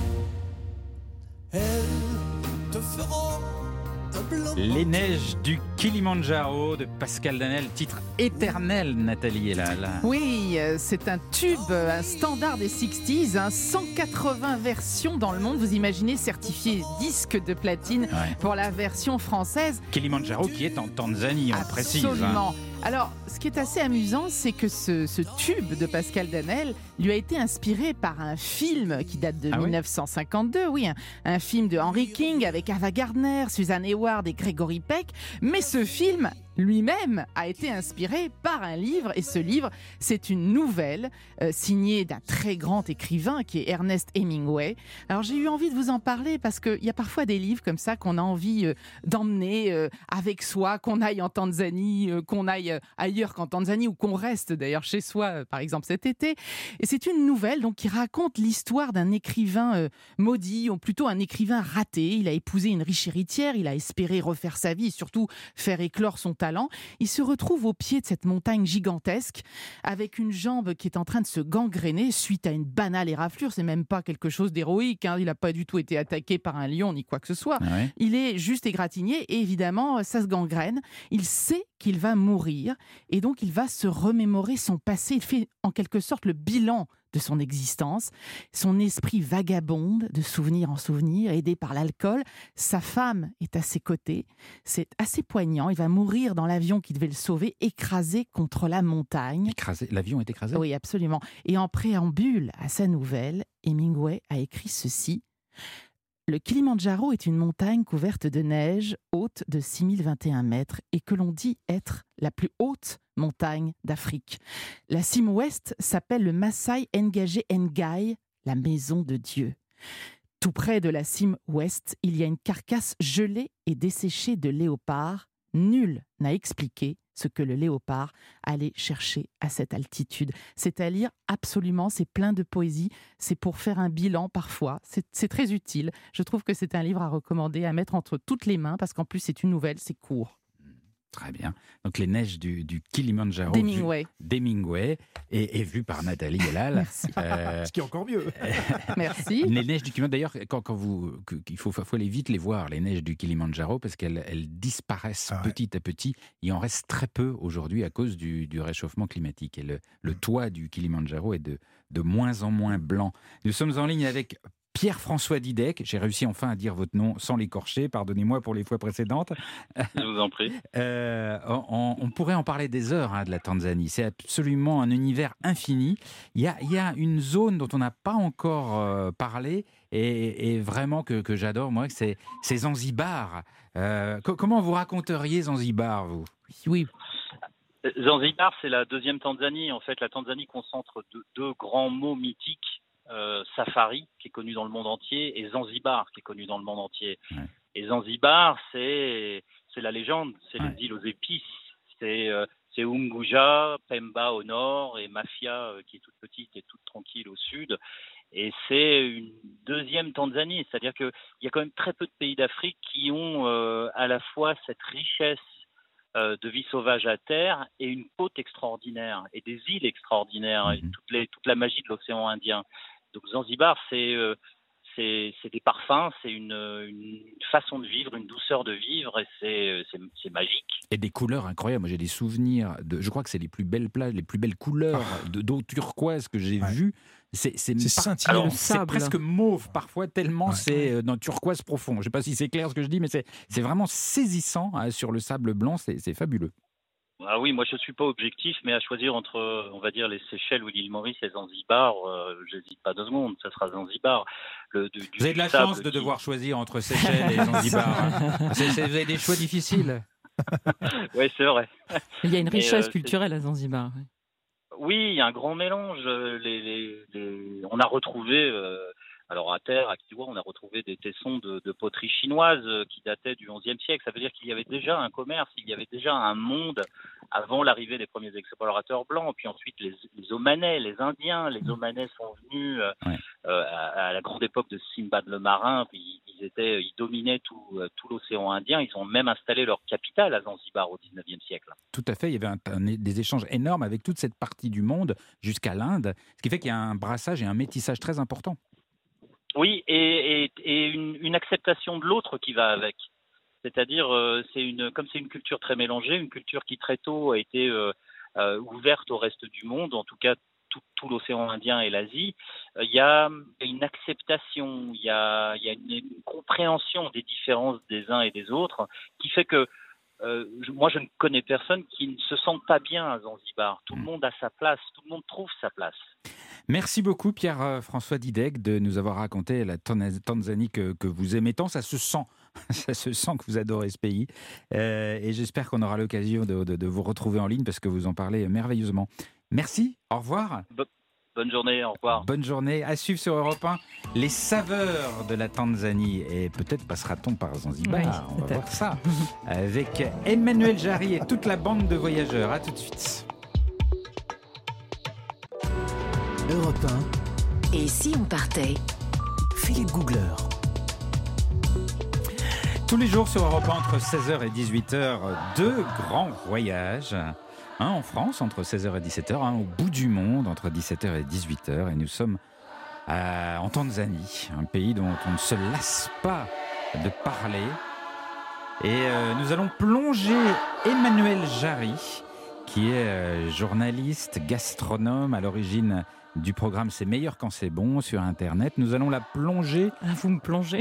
elles te feront un blanc. Les neiges du Kilimandjaro de Pascal Danel, titre éternel, Nathalie est là. Oui, c'est un tube, un standard des 60s, 180 versions dans le monde. Vous imaginez, certifié disque de platine pour la version française. Kilimandjaro qui est en Tanzanie, on précise. Absolument. Alors, ce qui est assez amusant, c'est que ce tube de Pascal Danel lui a été inspiré par un film qui date de 1952, un film de Henry King avec Ava Gardner, Susan Hayward et Gregory Peck. Mais ce film lui-même a été inspiré par un livre, et ce livre, c'est une nouvelle signée d'un très grand écrivain qui est Ernest Hemingway. Alors j'ai eu envie de vous en parler parce qu'il y a parfois des livres comme ça qu'on a envie d'emmener avec soi, qu'on aille en Tanzanie, qu'on aille ailleurs qu'en Tanzanie, ou qu'on reste d'ailleurs chez soi, par exemple cet été. Et c'est une nouvelle donc, qui raconte l'histoire d'un écrivain maudit, ou plutôt un écrivain raté. Il a épousé une riche héritière, il a espéré refaire sa vie et surtout faire éclore son talent. Il se retrouve au pied de cette montagne gigantesque avec une jambe qui est en train de se gangréner suite à une banale éraflure. C'est même pas quelque chose d'héroïque, il n'a pas du tout été attaqué par un lion ni quoi que ce soit. Il est juste égratigné et évidemment ça se gangrène. Il sait qu'il va mourir et donc il va se remémorer son passé. Il fait en quelque sorte le bilan de son existence. Son esprit vagabonde de souvenir en souvenir, aidé par l'alcool. Sa femme est à ses côtés. C'est assez poignant. Il va mourir dans l'avion qui devait le sauver, écrasé contre la montagne. L'avion est écrasé ? Oui, absolument. Et en préambule à sa nouvelle, Hemingway a écrit ceci. Le Kilimandjaro est une montagne couverte de neige, haute de 6021 mètres, et que l'on dit être la plus haute montagne d'Afrique. La cime ouest s'appelle le Masai Ngage Ngai, la maison de Dieu. Tout près de la cime ouest, il y a une carcasse gelée et desséchée de léopard. Nul n'a expliqué ce que le léopard allait chercher à cette altitude. C'est à lire absolument, c'est plein de poésie, c'est pour faire un bilan parfois, c'est très utile. Je trouve que c'est un livre à recommander, à mettre entre toutes les mains, parce qu'en plus c'est une nouvelle, c'est court. Très bien. Donc les neiges du Kilimandjaro d'Hemingway et vu par Nathalie Elal. Merci. Ce qui est encore mieux. Merci. Les neiges du Kilimandjaro, d'ailleurs, il faut aller vite les voir, les neiges du Kilimandjaro, parce qu'elles disparaissent petit à petit. Il en reste très peu aujourd'hui à cause du réchauffement climatique. Et le toit du Kilimandjaro est de moins en moins blanc. Nous sommes en ligne avec Pierre-François Didec. J'ai réussi enfin à dire votre nom sans l'écorcher. Pardonnez-moi pour les fois précédentes. Je vous en prie. On pourrait en parler des heures de la Tanzanie. C'est absolument un univers infini. Il y a une zone dont on n'a pas encore parlé et vraiment que j'adore, moi, c'est Zanzibar. Comment vous raconteriez Zanzibar, vous ? Oui. Zanzibar, c'est la deuxième Tanzanie. En fait, la Tanzanie concentre deux grands mots mythiques. Safari, qui est connu dans le monde entier, et Zanzibar, qui est connu dans le monde entier. Ouais. Et Zanzibar, c'est la légende, c'est les îles aux épices, c'est Unguja, Pemba au nord, et Mafia, qui est toute petite et toute tranquille au sud. Et c'est une deuxième Tanzanie, c'est-à-dire qu'il y a quand même très peu de pays d'Afrique qui ont à la fois cette richesse de vie sauvage à terre et une côte extraordinaire, et des îles extraordinaires, et toute la magie de l'océan Indien. Donc Zanzibar, c'est des parfums, c'est une façon de vivre, une douceur de vivre, et c'est magique. Et des couleurs incroyables. Moi, j'ai des souvenirs je crois que c'est les plus belles plages, les plus belles couleurs d'eau turquoise que j'ai vues. C'est scintillant. Alors, c'est presque mauve parfois, tellement c'est dans turquoise profond. Je ne sais pas si c'est clair ce que je dis, mais c'est vraiment saisissant sur le sable blanc. C'est fabuleux. Ah oui, moi je suis pas objectif, mais à choisir entre, on va dire, les Seychelles ou l'île Maurice et Zanzibar, j'hésite pas 2 secondes, ça sera Zanzibar. Vous avez de la chance de devoir choisir entre Seychelles et Zanzibar. Vous avez des choix difficiles. Oui, c'est vrai. Il y a une richesse culturelle à Zanzibar. Oui, il y a un grand mélange. On a retrouvé... Alors à terre, à Kiwa, on a retrouvé des tessons de poterie chinoise qui dataient du XIe siècle. Ça veut dire qu'il y avait déjà un commerce, il y avait déjà un monde avant l'arrivée des premiers explorateurs blancs. Puis ensuite, les Omanais, les Indiens, les Omanais sont venus à la grande époque de Simbad le marin. Puis ils dominaient tout l'océan Indien. Ils ont même installé leur capitale à Zanzibar au XIXe siècle. Tout à fait. Il y avait des échanges énormes avec toute cette partie du monde jusqu'à l'Inde, ce qui fait qu'il y a un brassage et un métissage très important. Oui, et une acceptation de l'autre qui va avec. C'est-à-dire, comme c'est une culture très mélangée, une culture qui très tôt a été ouverte au reste du monde, en tout cas tout l'océan Indien et l'Asie, il y a une acceptation, il y a une compréhension des différences des uns et des autres qui fait que moi, je ne connais personne qui ne se sente pas bien à Zanzibar. Tout le monde a sa place, tout le monde trouve sa place. Merci beaucoup Pierre-François Didec de nous avoir raconté la Tanzanie que vous aimez tant. Ça se sent que vous adorez ce pays. Et j'espère qu'on aura l'occasion de vous retrouver en ligne parce que vous en parlez merveilleusement. Merci, au revoir. Bonne journée, au revoir. Bonne journée. À suivre sur Europe 1, les saveurs de la Tanzanie. Et peut-être passera-t-on par Zanzibar. Oui, on va voir ça. Avec Emmanuel Jarry et toute la bande de voyageurs. À tout de suite. Europe 1. Et si on partait? Philippe Googler. Tous les jours sur Europe 1, entre 16h et 18h, 2 grands voyages. Un en France, entre 16h et 17h, un au bout du monde, entre 17h et 18h. Et nous sommes en Tanzanie, un pays dont on ne se lasse pas de parler. Et nous allons plonger Emmanuel Jarry, qui est journaliste, gastronome, à l'origine du programme C'est meilleur quand c'est bon sur Internet. Nous allons la plonger. Ah, vous me plongez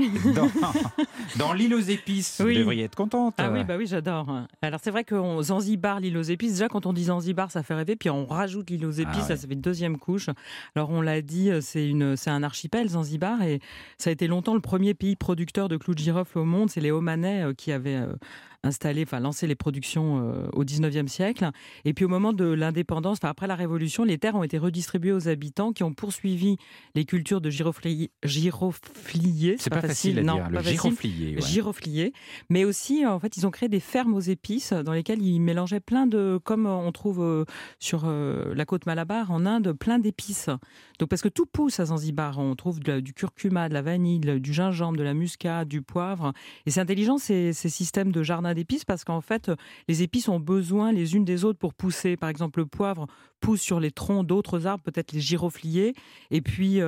dans l'île aux épices. Oui. Vous devriez être contente. Ah oui, bah oui, j'adore. Alors c'est vrai que Zanzibar, l'île aux épices, déjà quand on dit Zanzibar, ça fait rêver, puis on rajoute l'île aux épices, ça fait une deuxième couche. Alors on l'a dit, c'est un archipel, Zanzibar, et ça a été longtemps le premier pays producteur de clous de girofle au monde. C'est les Omanais qui avaient lancé les productions au 19e siècle. Et puis au moment de l'indépendance, après la Révolution, les terres ont été redistribuées aux habitants qui ont poursuivi les cultures de girofliers. C'est pas facile à dire, le giroflier. Ouais. Giroflier. Mais aussi, en fait, ils ont créé des fermes aux épices dans lesquelles ils mélangeaient plein de, comme on trouve sur la côte Malabar en Inde, plein d'épices. Donc parce que tout pousse à Zanzibar. On trouve du curcuma, de la vanille, du gingembre, de la muscade, du poivre. Et c'est intelligent ces systèmes de jardin d'épices parce qu'en fait, les épices ont besoin les unes des autres pour pousser. Par exemple, le poivre pousse sur les troncs d'autres arbres, peut-être les girofliers. Et puis,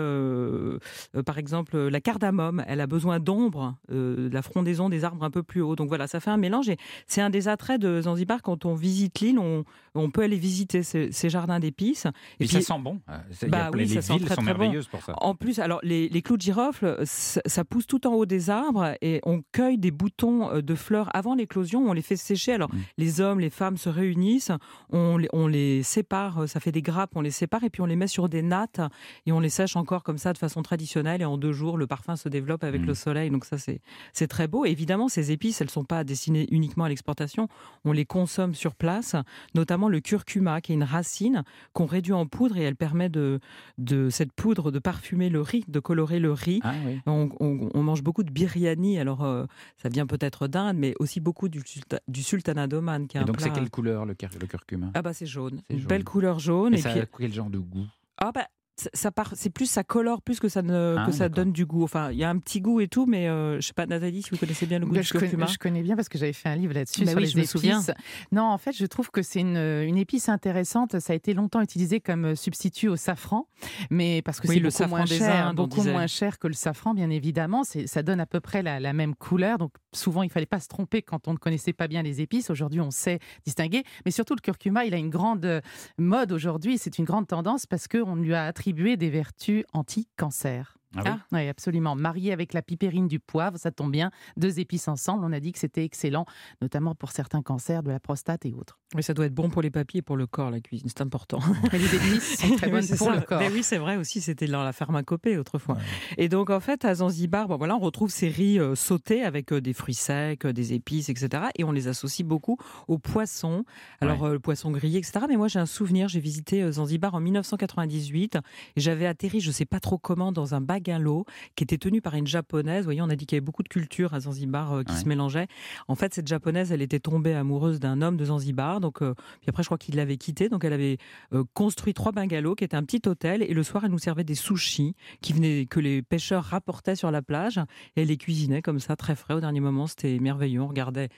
par exemple, la cardamome, elle a besoin d'ombre, de la frondaison des arbres un peu plus haut. Donc voilà, ça fait un mélange. Et c'est un des attraits de Zanzibar. Quand on visite l'île, on peut aller visiter ces jardins d'épices. Et puis ça sent bon. Les villes sont merveilleuses pour ça. En plus, alors les clous de girofle, ça pousse tout en haut des arbres et on cueille des boutons de fleurs avant l'éclosion. On les fait sécher. Alors les hommes, les femmes se réunissent, on les sépare. Ça fait des grappes, on les sépare et puis on les met sur des nattes et on les sèche encore comme ça de façon traditionnelle. Et en 2 jours, le parfum se développe avec le soleil. Donc ça, c'est très beau. Et évidemment, ces épices, elles ne sont pas destinées uniquement à l'exportation. On les consomme sur place, notamment le curcuma, qui est une racine qu'on réduit en poudre et elle permet de cette poudre de parfumer le riz, de colorer le riz. Ah, oui. On mange beaucoup de biryani. Alors, ça vient peut-être d'Inde, mais aussi beaucoup du sultanat d'Oman. Et donc, c'est quelle couleur le curcuma? Ah bah c'est jaune. Une belle couleur jaune. Et ça a quel genre de goût? Ah bah c'est plus ça colore plus que ça donne du goût. Enfin, il y a un petit goût et tout, mais je sais pas, Nathalie, si vous connaissez bien le goût du curcuma. Je connais bien parce que j'avais fait un livre là-dessus sur les épices. Souviens. Non, en fait, je trouve que c'est une épice intéressante. Ça a été longtemps utilisé comme substitut au safran, mais parce que c'est beaucoup moins cher que le safran, bien évidemment. Ça donne à peu près la même couleur. Donc souvent, il fallait pas se tromper quand on ne connaissait pas bien les épices. Aujourd'hui, on sait distinguer. Mais surtout, le curcuma, il a une grande mode aujourd'hui. C'est une grande tendance parce qu'on lui a attribué des vertus anti-cancer. Ah oui. Oui, absolument. Marié avec la pipérine du poivre, ça tombe bien. 2 épices ensemble, on a dit que c'était excellent, notamment pour certains cancers de la prostate et autres. Mais ça doit être bon pour les papilles et pour le corps, la cuisine, c'est important. Mais les épices sont très bonnes pour le corps. Mais oui, c'est vrai aussi, c'était dans la pharmacopée autrefois. Ouais. Et donc, en fait, à Zanzibar, on retrouve ces riz sautés avec des fruits secs, des épices, etc. Et on les associe beaucoup au poisson. Alors, le poisson grillé, etc. Mais moi, j'ai un souvenir, j'ai visité Zanzibar en 1998 et j'avais atterri, je ne sais pas trop comment, dans un bungalow qui était tenu par une japonaise. Vous voyez, on a dit qu'il y avait beaucoup de cultures à Zanzibar qui se mélangeaient. En fait, cette japonaise, elle était tombée amoureuse d'un homme de Zanzibar. Donc, puis après, je crois qu'il l'avait quitté. Donc, elle avait construit 3 bungalows qui étaient un petit hôtel. Et le soir, elle nous servait des sushis que les pêcheurs rapportaient sur la plage. Et elle les cuisinait comme ça, très frais. Au dernier moment, c'était merveilleux. On regardait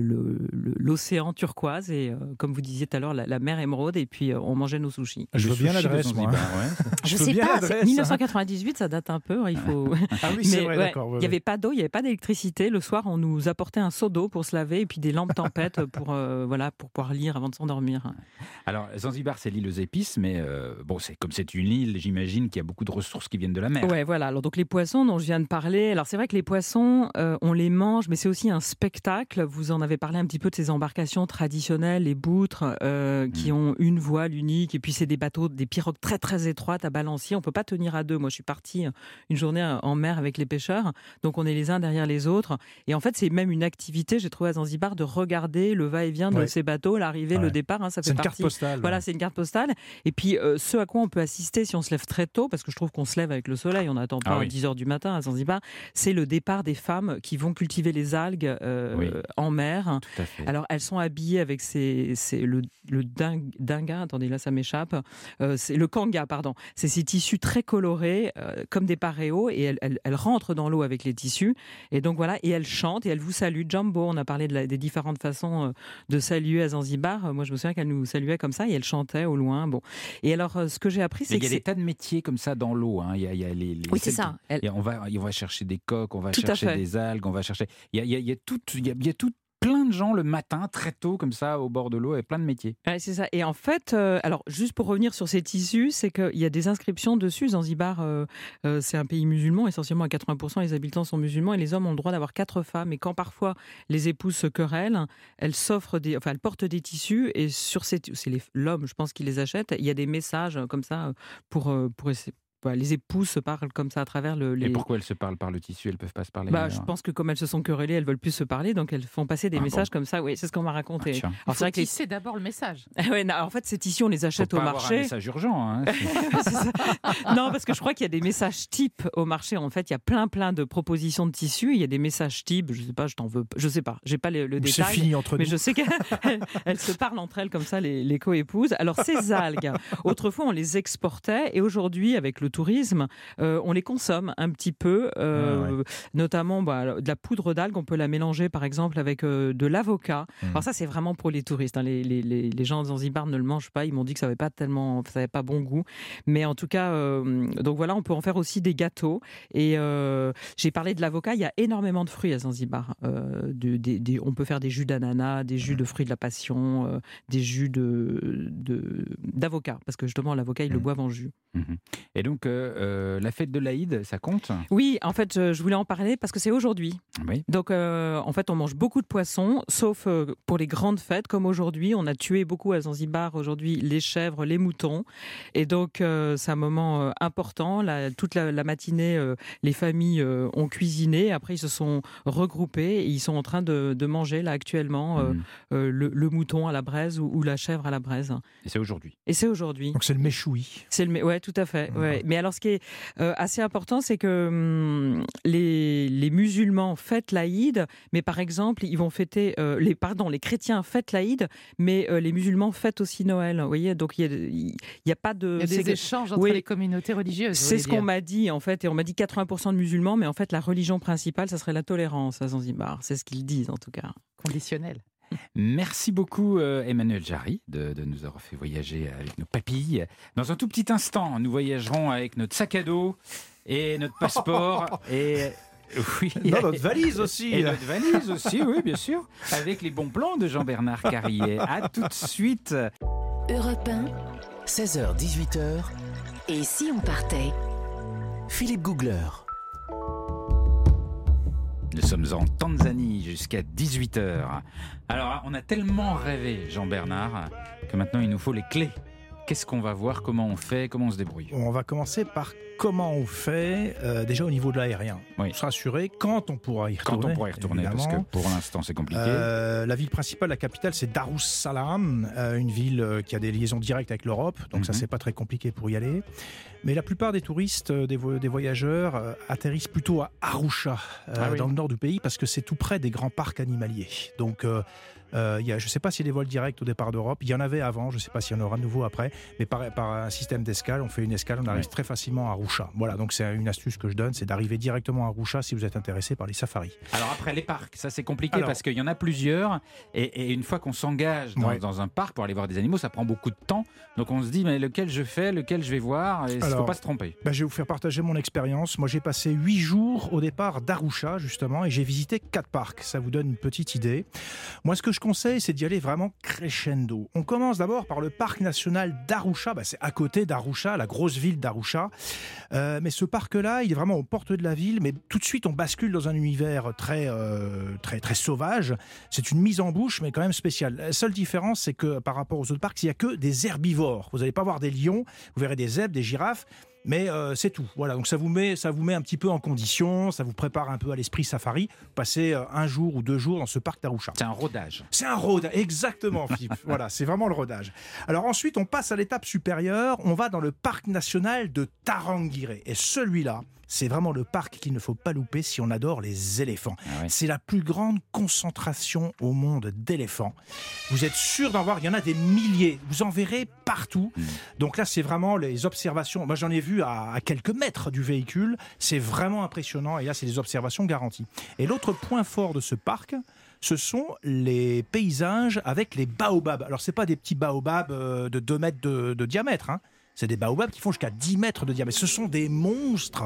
l'océan turquoise et, comme vous disiez tout à l'heure, la mer émeraude. Et puis, on mangeait nos sushis. Je veux bien l'adresse, moi. Je sais pas. 1998, ça date un un peu. Il faut... Ah oui, c'est vrai, d'accord. Il n'y avait pas d'eau, il n'y avait pas d'électricité. Le soir, on nous apportait un seau d'eau pour se laver et puis des lampes tempêtes pour pouvoir lire avant de s'endormir. Alors, Zanzibar, c'est l'île aux épices, mais comme c'est une île, j'imagine qu'il y a beaucoup de ressources qui viennent de la mer. Ouais, voilà. Alors, donc les poissons dont je viens de parler, alors c'est vrai que les poissons, on les mange, mais c'est aussi un spectacle. Vous en avez parlé un petit peu de ces embarcations traditionnelles, les boutres, qui ont une voile unique, et puis c'est des bateaux, des pirogues très très étroites à balancier. On peut pas tenir à deux. Moi, je suis partie une journée en mer avec les pêcheurs, donc on est les uns derrière les autres. Et en fait, c'est même une activité, j'ai trouvé à Zanzibar, de regarder le va-et-vient de ces bateaux, l'arrivée, le départ. Ça fait c'est une partie. Carte postale. Voilà, c'est une carte postale. Et puis, ce à quoi on peut assister si on se lève très tôt, parce que je trouve qu'on se lève avec le soleil, on n'attend pas à 10h du matin à Zanzibar, c'est le départ des femmes qui vont cultiver les algues en mer. Tout à fait. Alors, elles sont habillées avec le dinga, attendez, là ça m'échappe, c'est le kanga, pardon. C'est ces tissus très colorés, comme des paréos, et elles rentrent dans l'eau avec les tissus. Et donc voilà, et elles chantent et elles vous saluent. Jumbo, on a parlé des différentes façons de saluer à Zanzibar. Moi, je me souviens qu'elle nous saluait comme ça et elle chantait au loin. Bon. Et alors, ce que j'ai appris, c'est qu'il y a des tas de métiers comme ça dans l'eau. Hein. Il y a les oui, c'est ça. On va chercher des coques, on va chercher des algues, on va chercher. Il y a tout plein de gens le matin, très tôt, comme ça, au bord de l'eau, et plein de métiers. Ouais, c'est ça. Et en fait, alors, juste pour revenir sur ces tissus, c'est qu'il y a des inscriptions dessus. Zanzibar, c'est un pays musulman, essentiellement à 80%, les habitants sont musulmans, et les hommes ont le droit d'avoir 4 femmes. Et quand parfois les épouses se querellent, elles portent des tissus, et c'est l'homme, je pense, qui les achète. Il y a des messages comme ça pour essayer. Les épouses se parlent comme ça à travers Et pourquoi elles se parlent par le tissu? Elles ne peuvent pas se parler Je pense que comme elles se sont querellées, elles ne veulent plus se parler, donc elles font passer des messages comme ça. Oui, c'est ce qu'on m'a raconté. Alors, c'est vrai que tisser d'abord le message. En fait, ces tissus, on les achète au marché. Avoir un message urgent. Hein, non, parce que je crois qu'il y a des messages types au marché. En fait, il y a plein de propositions de tissus. Il y a des messages types. Je sais pas, je t'en veux. Je sais pas. J'ai pas le détail. C'est fini entre nous. Mais je sais qu'elles se parlent entre elles comme ça, les co-épouses. Alors ces algues, autrefois on les exportait, et aujourd'hui, avec le tourisme, on les consomme un petit peu, notamment de la poudre d'algues. On peut la mélanger par exemple avec de l'avocat. Alors ça, c'est vraiment pour les touristes. Hein. Les gens de Zanzibar ne le mangent pas. Ils m'ont dit que ça n'avait pas bon goût. Mais en tout cas, donc voilà, on peut en faire aussi des gâteaux. Et j'ai parlé de l'avocat. Il y a énormément de fruits à Zanzibar. On peut faire des jus d'ananas, des jus de fruits de la passion, des jus d'avocat, parce que justement l'avocat ils le boivent en jus. Et donc la fête de l'Aïd, ça compte? Oui, en fait, je voulais en parler parce que c'est aujourd'hui. Oui. Donc, en fait, on mange beaucoup de poissons, sauf pour les grandes fêtes, comme aujourd'hui. On a tué beaucoup à Zanzibar aujourd'hui les chèvres, les moutons. Et donc, c'est un moment important. Toute la matinée, les familles ont cuisiné. Après, ils se sont regroupés et ils sont en train de manger, là, actuellement, le mouton à la braise ou la chèvre à la braise. Et c'est aujourd'hui. Donc, c'est le méchoui. Ouais, tout à fait. Ouais. Mais alors, ce qui est assez important, c'est que les musulmans fêtent l'Aïd, mais par exemple, ils vont fêter les chrétiens fêtent l'Aïd, mais les musulmans fêtent aussi Noël. Vous voyez, donc il y a pas de. Il y a des échanges entre les communautés religieuses. C'est ce qu'on m'a dit en fait, et on m'a dit 80% de musulmans, mais en fait la religion principale, ça serait la tolérance à Zanzibar. C'est ce qu'ils disent en tout cas. Conditionnel. Merci beaucoup Emmanuel Jarry de nous avoir fait voyager avec nos papilles. Dans un tout petit instant, nous voyagerons avec notre sac à dos et notre passeport et notre valise aussi. Et notre valise aussi, oui, bien sûr, avec les bons plans de Jean-Bernard Carrier. À tout de suite. Europe 1, 16h-18h, et si on partait? Philippe Googler. Nous sommes en Tanzanie jusqu'à 18h. Alors, on a tellement rêvé, Jean-Bernard, que maintenant il nous faut les clés. Qu'est-ce qu'on va voir? Comment on fait? Comment on se débrouille? On va commencer par comment on fait, déjà au niveau de l'aérien. Oui. Se rassurer quand on pourra y retourner. Quand on pourra y retourner, parce que pour l'instant c'est compliqué. La ville principale, la capitale, c'est Darussalam, une ville qui a des liaisons directes avec l'Europe, donc ça c'est pas très compliqué pour y aller. Mais la plupart des touristes, des voyageurs, atterrissent plutôt à Arusha, dans le nord du pays, parce que c'est tout près des grands parcs animaliers. Donc Je ne sais pas s'il y a des vols directs au départ d'Europe. Il y en avait avant, je ne sais pas s'il y en aura de nouveau après. Mais par un système d'escale, on fait une escale, on arrive très facilement à Arusha. Voilà, donc c'est une astuce que je donne, c'est d'arriver directement à Arusha si vous êtes intéressé par les safaris. Alors après les parcs, ça c'est compliqué parce qu'il y en a plusieurs et une fois qu'on s'engage dans un parc pour aller voir des animaux, ça prend beaucoup de temps. Donc on se dit mais lequel je fais, lequel je vais voir, il ne faut pas se tromper. Je vais vous faire partager mon expérience. Moi j'ai passé 8 jours au départ d'Arusha justement et j'ai visité 4 parcs. Ça vous donne une petite idée. Moi ce que je conseille c'est d'y aller vraiment crescendo. On commence d'abord par le parc national d'Arusha. C'est à côté d'Arusha, la grosse ville d'Arusha. Mais ce parc-là, il est vraiment aux portes de la ville. Mais tout de suite, on bascule dans un univers très sauvage. C'est une mise en bouche, mais quand même spéciale. La seule différence, c'est que par rapport aux autres parcs, il n'y a que des herbivores. Vous n'allez pas voir des lions, vous verrez des zèbres, des girafes. Mais c'est tout. Voilà, donc ça vous met un petit peu en condition, ça vous prépare un peu à l'esprit safari. Passez 1 jour ou 2 jours dans ce parc d'Arusha. C'est un rodage. C'est un rodage, exactement, Philippe. Voilà, c'est vraiment le rodage. Alors ensuite, on passe à l'étape supérieure. On va dans le parc national de Tarangire. Et celui-là, c'est vraiment le parc qu'il ne faut pas louper si on adore les éléphants. C'est la plus grande concentration au monde d'éléphants. Vous êtes sûr d'en voir, il y en a des milliers. Vous en verrez partout. Donc là, c'est vraiment les observations. Moi, j'en ai vu à quelques mètres du véhicule. C'est vraiment impressionnant. Et là, c'est des observations garanties. Et l'autre point fort de ce parc, ce sont les paysages avec les baobabs. Alors, ce n'est pas des petits baobabs de 2 mètres de diamètre, hein. C'est des baobabs qui font jusqu'à 10 mètres de diamètre. Ce sont des monstres,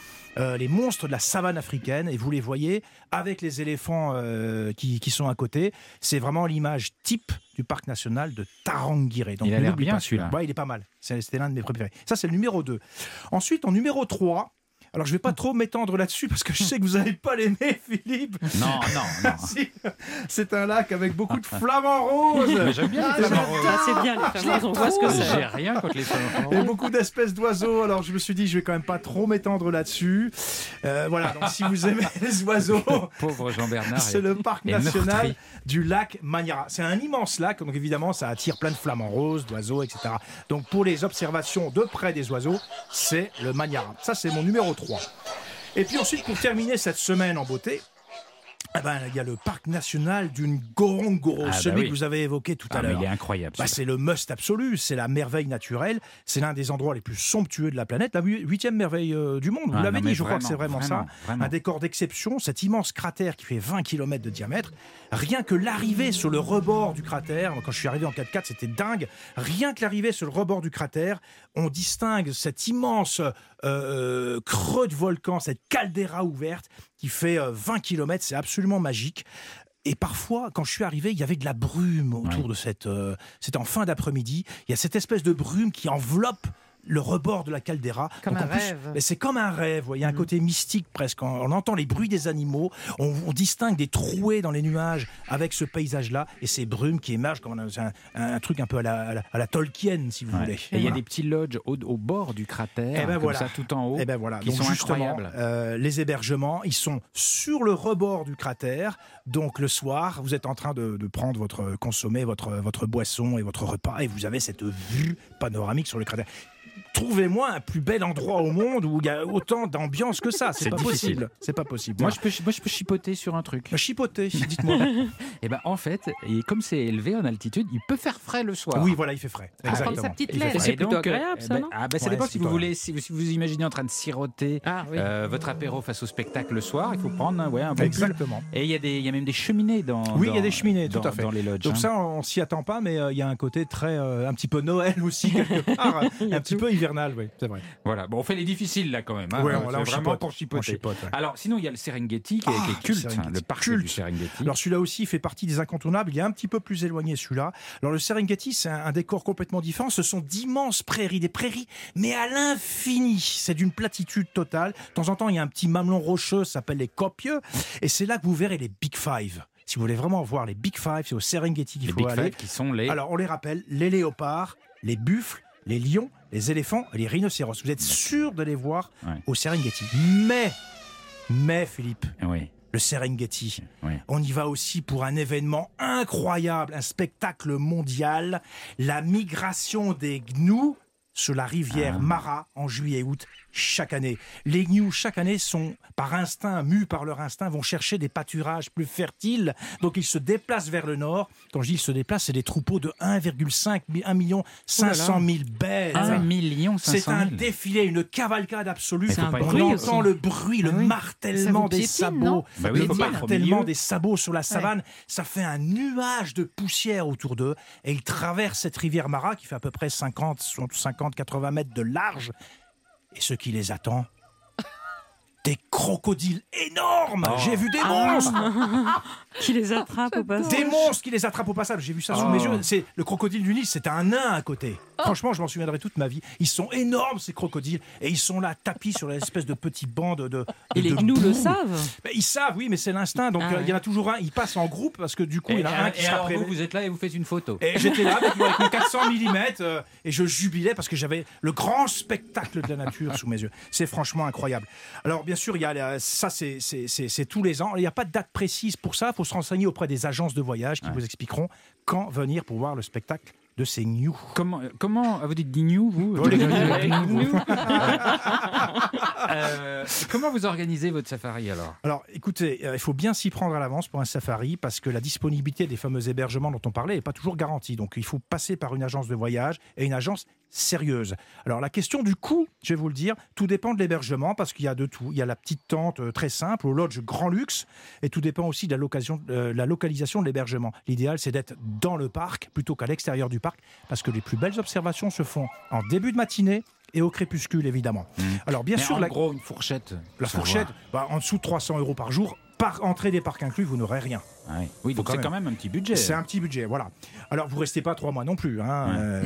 les monstres de la savane africaine. Et vous les voyez avec les éléphants qui sont à côté. C'est vraiment l'image type du parc national de Tarangire. Donc, il a l'air bien celui-là. Il est pas mal. C'était l'un de mes préférés. Ça, c'est le numéro 2. Ensuite, en numéro 3... Alors, je ne vais pas trop m'étendre là-dessus parce que je sais que vous n'allez pas l'aimer, Philippe. Non. Si, c'est un lac avec beaucoup de flamants roses. Mais j'aime bien les flamants roses. C'est bien, les flamants roses, on voit ce que c'est. J'ai rien contre les flamants roses. Et beaucoup d'espèces d'oiseaux. Alors, je me suis dit, je vais quand même pas trop m'étendre là-dessus. Voilà, donc si vous aimez les oiseaux... Pauvre Jean-Bernard. C'est le parc national du lac Manyara. C'est un immense lac, donc évidemment, ça attire plein de flamants roses, d'oiseaux, etc. Donc, pour les observations de près des oiseaux, c'est le Manyara. Ça, c'est mon numéro 3. Et puis ensuite, pour terminer cette semaine en beauté, il y a le parc national du Ngorongoro, celui que vous avez évoqué tout à l'heure. Il est incroyable. C'est le must absolu, c'est la merveille naturelle, c'est l'un des endroits les plus somptueux de la planète, la 8e merveille du monde. Vous l'avez dit, je crois que c'est vraiment ça. Un décor d'exception, cet immense cratère qui fait 20 km de diamètre. Rien que l'arrivée sur le rebord du cratère, quand je suis arrivé en 4x4, c'était dingue. Rien que l'arrivée sur le rebord du cratère, on distingue cet immense creux de volcan, cette caldeira ouverte qui fait 20 km, c'est absolument magique. Et parfois, quand je suis arrivé, il y avait de la brume autour de c'était en fin d'après-midi, il y a cette espèce de brume qui enveloppe le rebord de la caldeira. Comme un rêve. C'est comme un rêve. Il y a un côté mystique presque. On entend les bruits des animaux. On distingue des trouées dans les nuages avec ce paysage-là et ces brumes qui émergent comme un truc un peu à la Tolkien, si vous voulez. Et il y a des petits lodges au bord du cratère, ça tout en haut, qui donc sont justement, incroyables. Les hébergements, ils sont sur le rebord du cratère. Donc le soir, vous êtes en train de consommer votre boisson et votre repas et vous avez cette vue panoramique sur le cratère. Trouvez-moi un plus bel endroit au monde où il y a autant d'ambiance que ça. C'est pas possible. C'est pas possible. Moi, je peux chipoter sur un truc. Chipoter, dites-moi. En fait, comme c'est élevé en altitude, il peut faire frais le soir. Oui, voilà, il fait frais. Exactement. Sa petite laine. C'est plutôt agréable, ça, non ? Ça dépend si vous imaginez en train de siroter votre apéro face au spectacle le soir. Il faut prendre un bon Exactement. Et il y a même des cheminées dans. Oui, il y a des cheminées, tout à fait. Dans les lodges. Donc ça, on s'y attend pas, mais il y a un côté très un petit peu Noël aussi quelque part, un petit peu hivernal, oui, c'est vrai. Voilà, on fait les difficiles là quand même. Là, on vraiment pour chipoter. Alors, sinon, il y a le Serengeti qui est culte, le parc du Serengeti. Alors, celui-là aussi fait partie des incontournables. Il est un petit peu plus éloigné, celui-là. Alors, le Serengeti, c'est un décor complètement différent. Ce sont d'immenses prairies, des prairies, mais à l'infini. C'est d'une platitude totale. De temps en temps, il y a un petit mamelon rocheux, ça s'appelle les copieux. Et c'est là que vous verrez les Big Five. Si vous voulez vraiment voir les Big Five, c'est au Serengeti qu'il faut aller. Les Big Five qui sont les... Alors, on les rappelle, les léopards, les buffles, les lions, les éléphants et les rhinocéros. Vous êtes sûr de les voir au Serengeti. Mais Philippe, le Serengeti, on y va aussi pour un événement incroyable, un spectacle mondial, la migration des gnous sur la rivière Mara en juillet et août chaque année. Les gnous, chaque année, sont par instinct, mus par leur instinct, vont chercher des pâturages plus fertiles. Donc ils se déplacent vers le nord. Quand je dis ils se déplacent, c'est des troupeaux de 1 500 000 bêtes. 1 500 000. C'est un défilé, une cavalcade absolue. On entend le bruit, le martèlement des sabots. Le martèlement des sabots sur la savane. Ça fait un nuage de poussière autour d'eux. Et ils traversent cette rivière Mara qui fait à peu près 50-80 mètres de large. Et ce qui les attend, des crocodiles énormes. J'ai vu des monstres qui les attrapent au passage. Des monstres qui les attrapent au passage. J'ai vu ça sous mes yeux. C'est le crocodile du Nil, c'est un nain à côté. Franchement, je m'en souviendrai toute ma vie. Ils sont énormes, ces crocodiles, et ils sont là tapis sur l'espèce de petits bancs de et les gnous le savent. Ils savent, oui, mais c'est l'instinct. Donc il y en a toujours un. Ils passent en groupe parce que du coup, il y en a un qui sera prêt. Vous êtes là et vous faites une photo. Et j'étais là avec mon 400 mm et je jubilais parce que j'avais le grand spectacle de la nature sous mes yeux. C'est franchement incroyable. Alors bien sûr, il y a ça, c'est tous les ans. Il n'y a pas de date précise pour ça. Il faut se renseigner auprès des agences de voyage qui vous expliqueront quand venir pour voir le spectacle de ces gnous. Comment vous dites gnous, vous Comment vous organisez votre safari alors ? Alors, écoutez, il faut bien s'y prendre à l'avance pour un safari parce que la disponibilité des fameux hébergements dont on parlait n'est pas toujours garantie. Donc, il faut passer par une agence de voyage et une agence sérieuse. Alors, la question du coût, je vais vous le dire, tout dépend de l'hébergement parce qu'il y a de tout. Il y a la petite tente très simple, au lodge grand luxe, et tout dépend aussi de la localisation de l'hébergement. L'idéal, c'est d'être dans le parc plutôt qu'à l'extérieur du parc parce que les plus belles observations se font en début de matinée et au crépuscule, évidemment. Alors, bien sûr, en gros, une fourchette. La fourchette, en dessous de 300 € par jour, par entrée des parcs inclus, vous n'aurez rien. Oui, donc c'est quand même un petit budget. C'est un petit budget, voilà. Alors, vous ne restez pas 3 mois non plus. Voilà.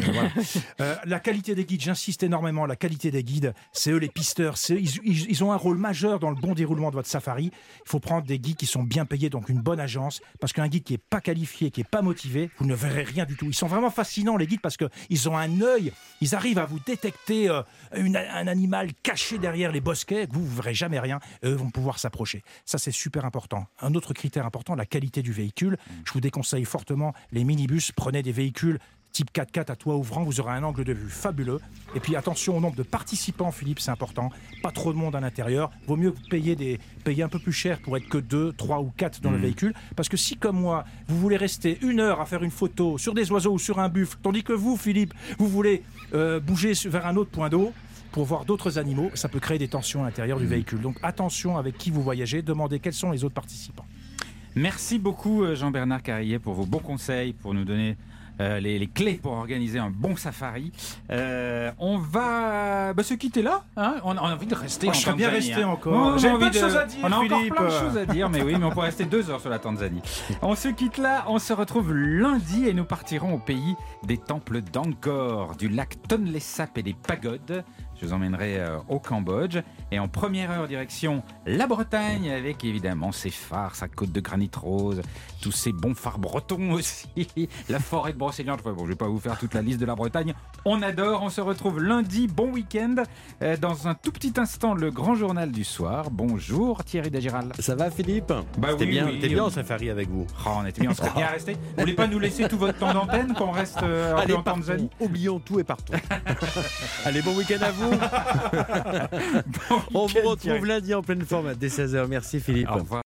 La qualité des guides, j'insiste énormément, la qualité des guides, c'est eux les pisteurs. Ils ont un rôle majeur dans le bon déroulement de votre safari. Il faut prendre des guides qui sont bien payés, donc une bonne agence, parce qu'un guide qui n'est pas qualifié, qui n'est pas motivé, vous ne verrez rien du tout. Ils sont vraiment fascinants, les guides, parce qu'ils ont un œil, ils arrivent à vous détecter un animal caché derrière les bosquets, que vous ne verrez jamais rien, et eux vont pouvoir s'approcher. Ça, c'est super important. Un autre critère important, la qualité du véhicule. Je vous déconseille fortement les minibus. Prenez des véhicules type 4x4 à toit ouvrant, vous aurez un angle de vue fabuleux. Et puis attention au nombre de participants, Philippe, c'est important. Pas trop de monde à l'intérieur. Vaut mieux payer un peu plus cher pour être que 2, 3 ou 4 dans le véhicule. Parce que si, comme moi, vous voulez rester 1 heure à faire une photo sur des oiseaux ou sur un buffle, tandis que vous, Philippe, vous voulez bouger vers un autre point d'eau, pour voir d'autres animaux, ça peut créer des tensions à l'intérieur du véhicule. Donc attention avec qui vous voyagez, demandez quels sont les autres participants. Merci beaucoup Jean-Bernard Carrier pour vos bons conseils, pour nous donner les clés pour organiser un bon safari. On va se quitter là. On a envie de rester en Tanzanie. Je serais bien resté encore. J'ai plein de choses à dire, on a Philippe. encore plein de choses à dire, mais on pourrait rester 2 heures sur la Tanzanie. On se quitte là, on se retrouve lundi et nous partirons au pays des temples d'Angkor, du lac Tonlé Sap et des pagodes. Je vous emmènerai au Cambodge. Et en première heure, direction la Bretagne, avec évidemment ses phares, sa côte de granit rose, tous ces bons phares bretons aussi, la forêt de Brocéliande. Bon, je ne vais pas vous faire toute la liste de la Bretagne. On adore, on se retrouve lundi. Bon week-end. Dans un tout petit instant, le grand journal du soir. Bonjour Thierry Dagiral. Ça va Philippe ? T'es bien en safari avec vous. On était bien, on serait bien resté. Vous voulez pas nous laisser tout votre temps d'antenne, qu'on reste en Tanzanie ? Oublions tout et partout. Allez, bon week-end à vous. On vous retrouve lundi en pleine forme dès 16h. Merci Philippe. Au revoir.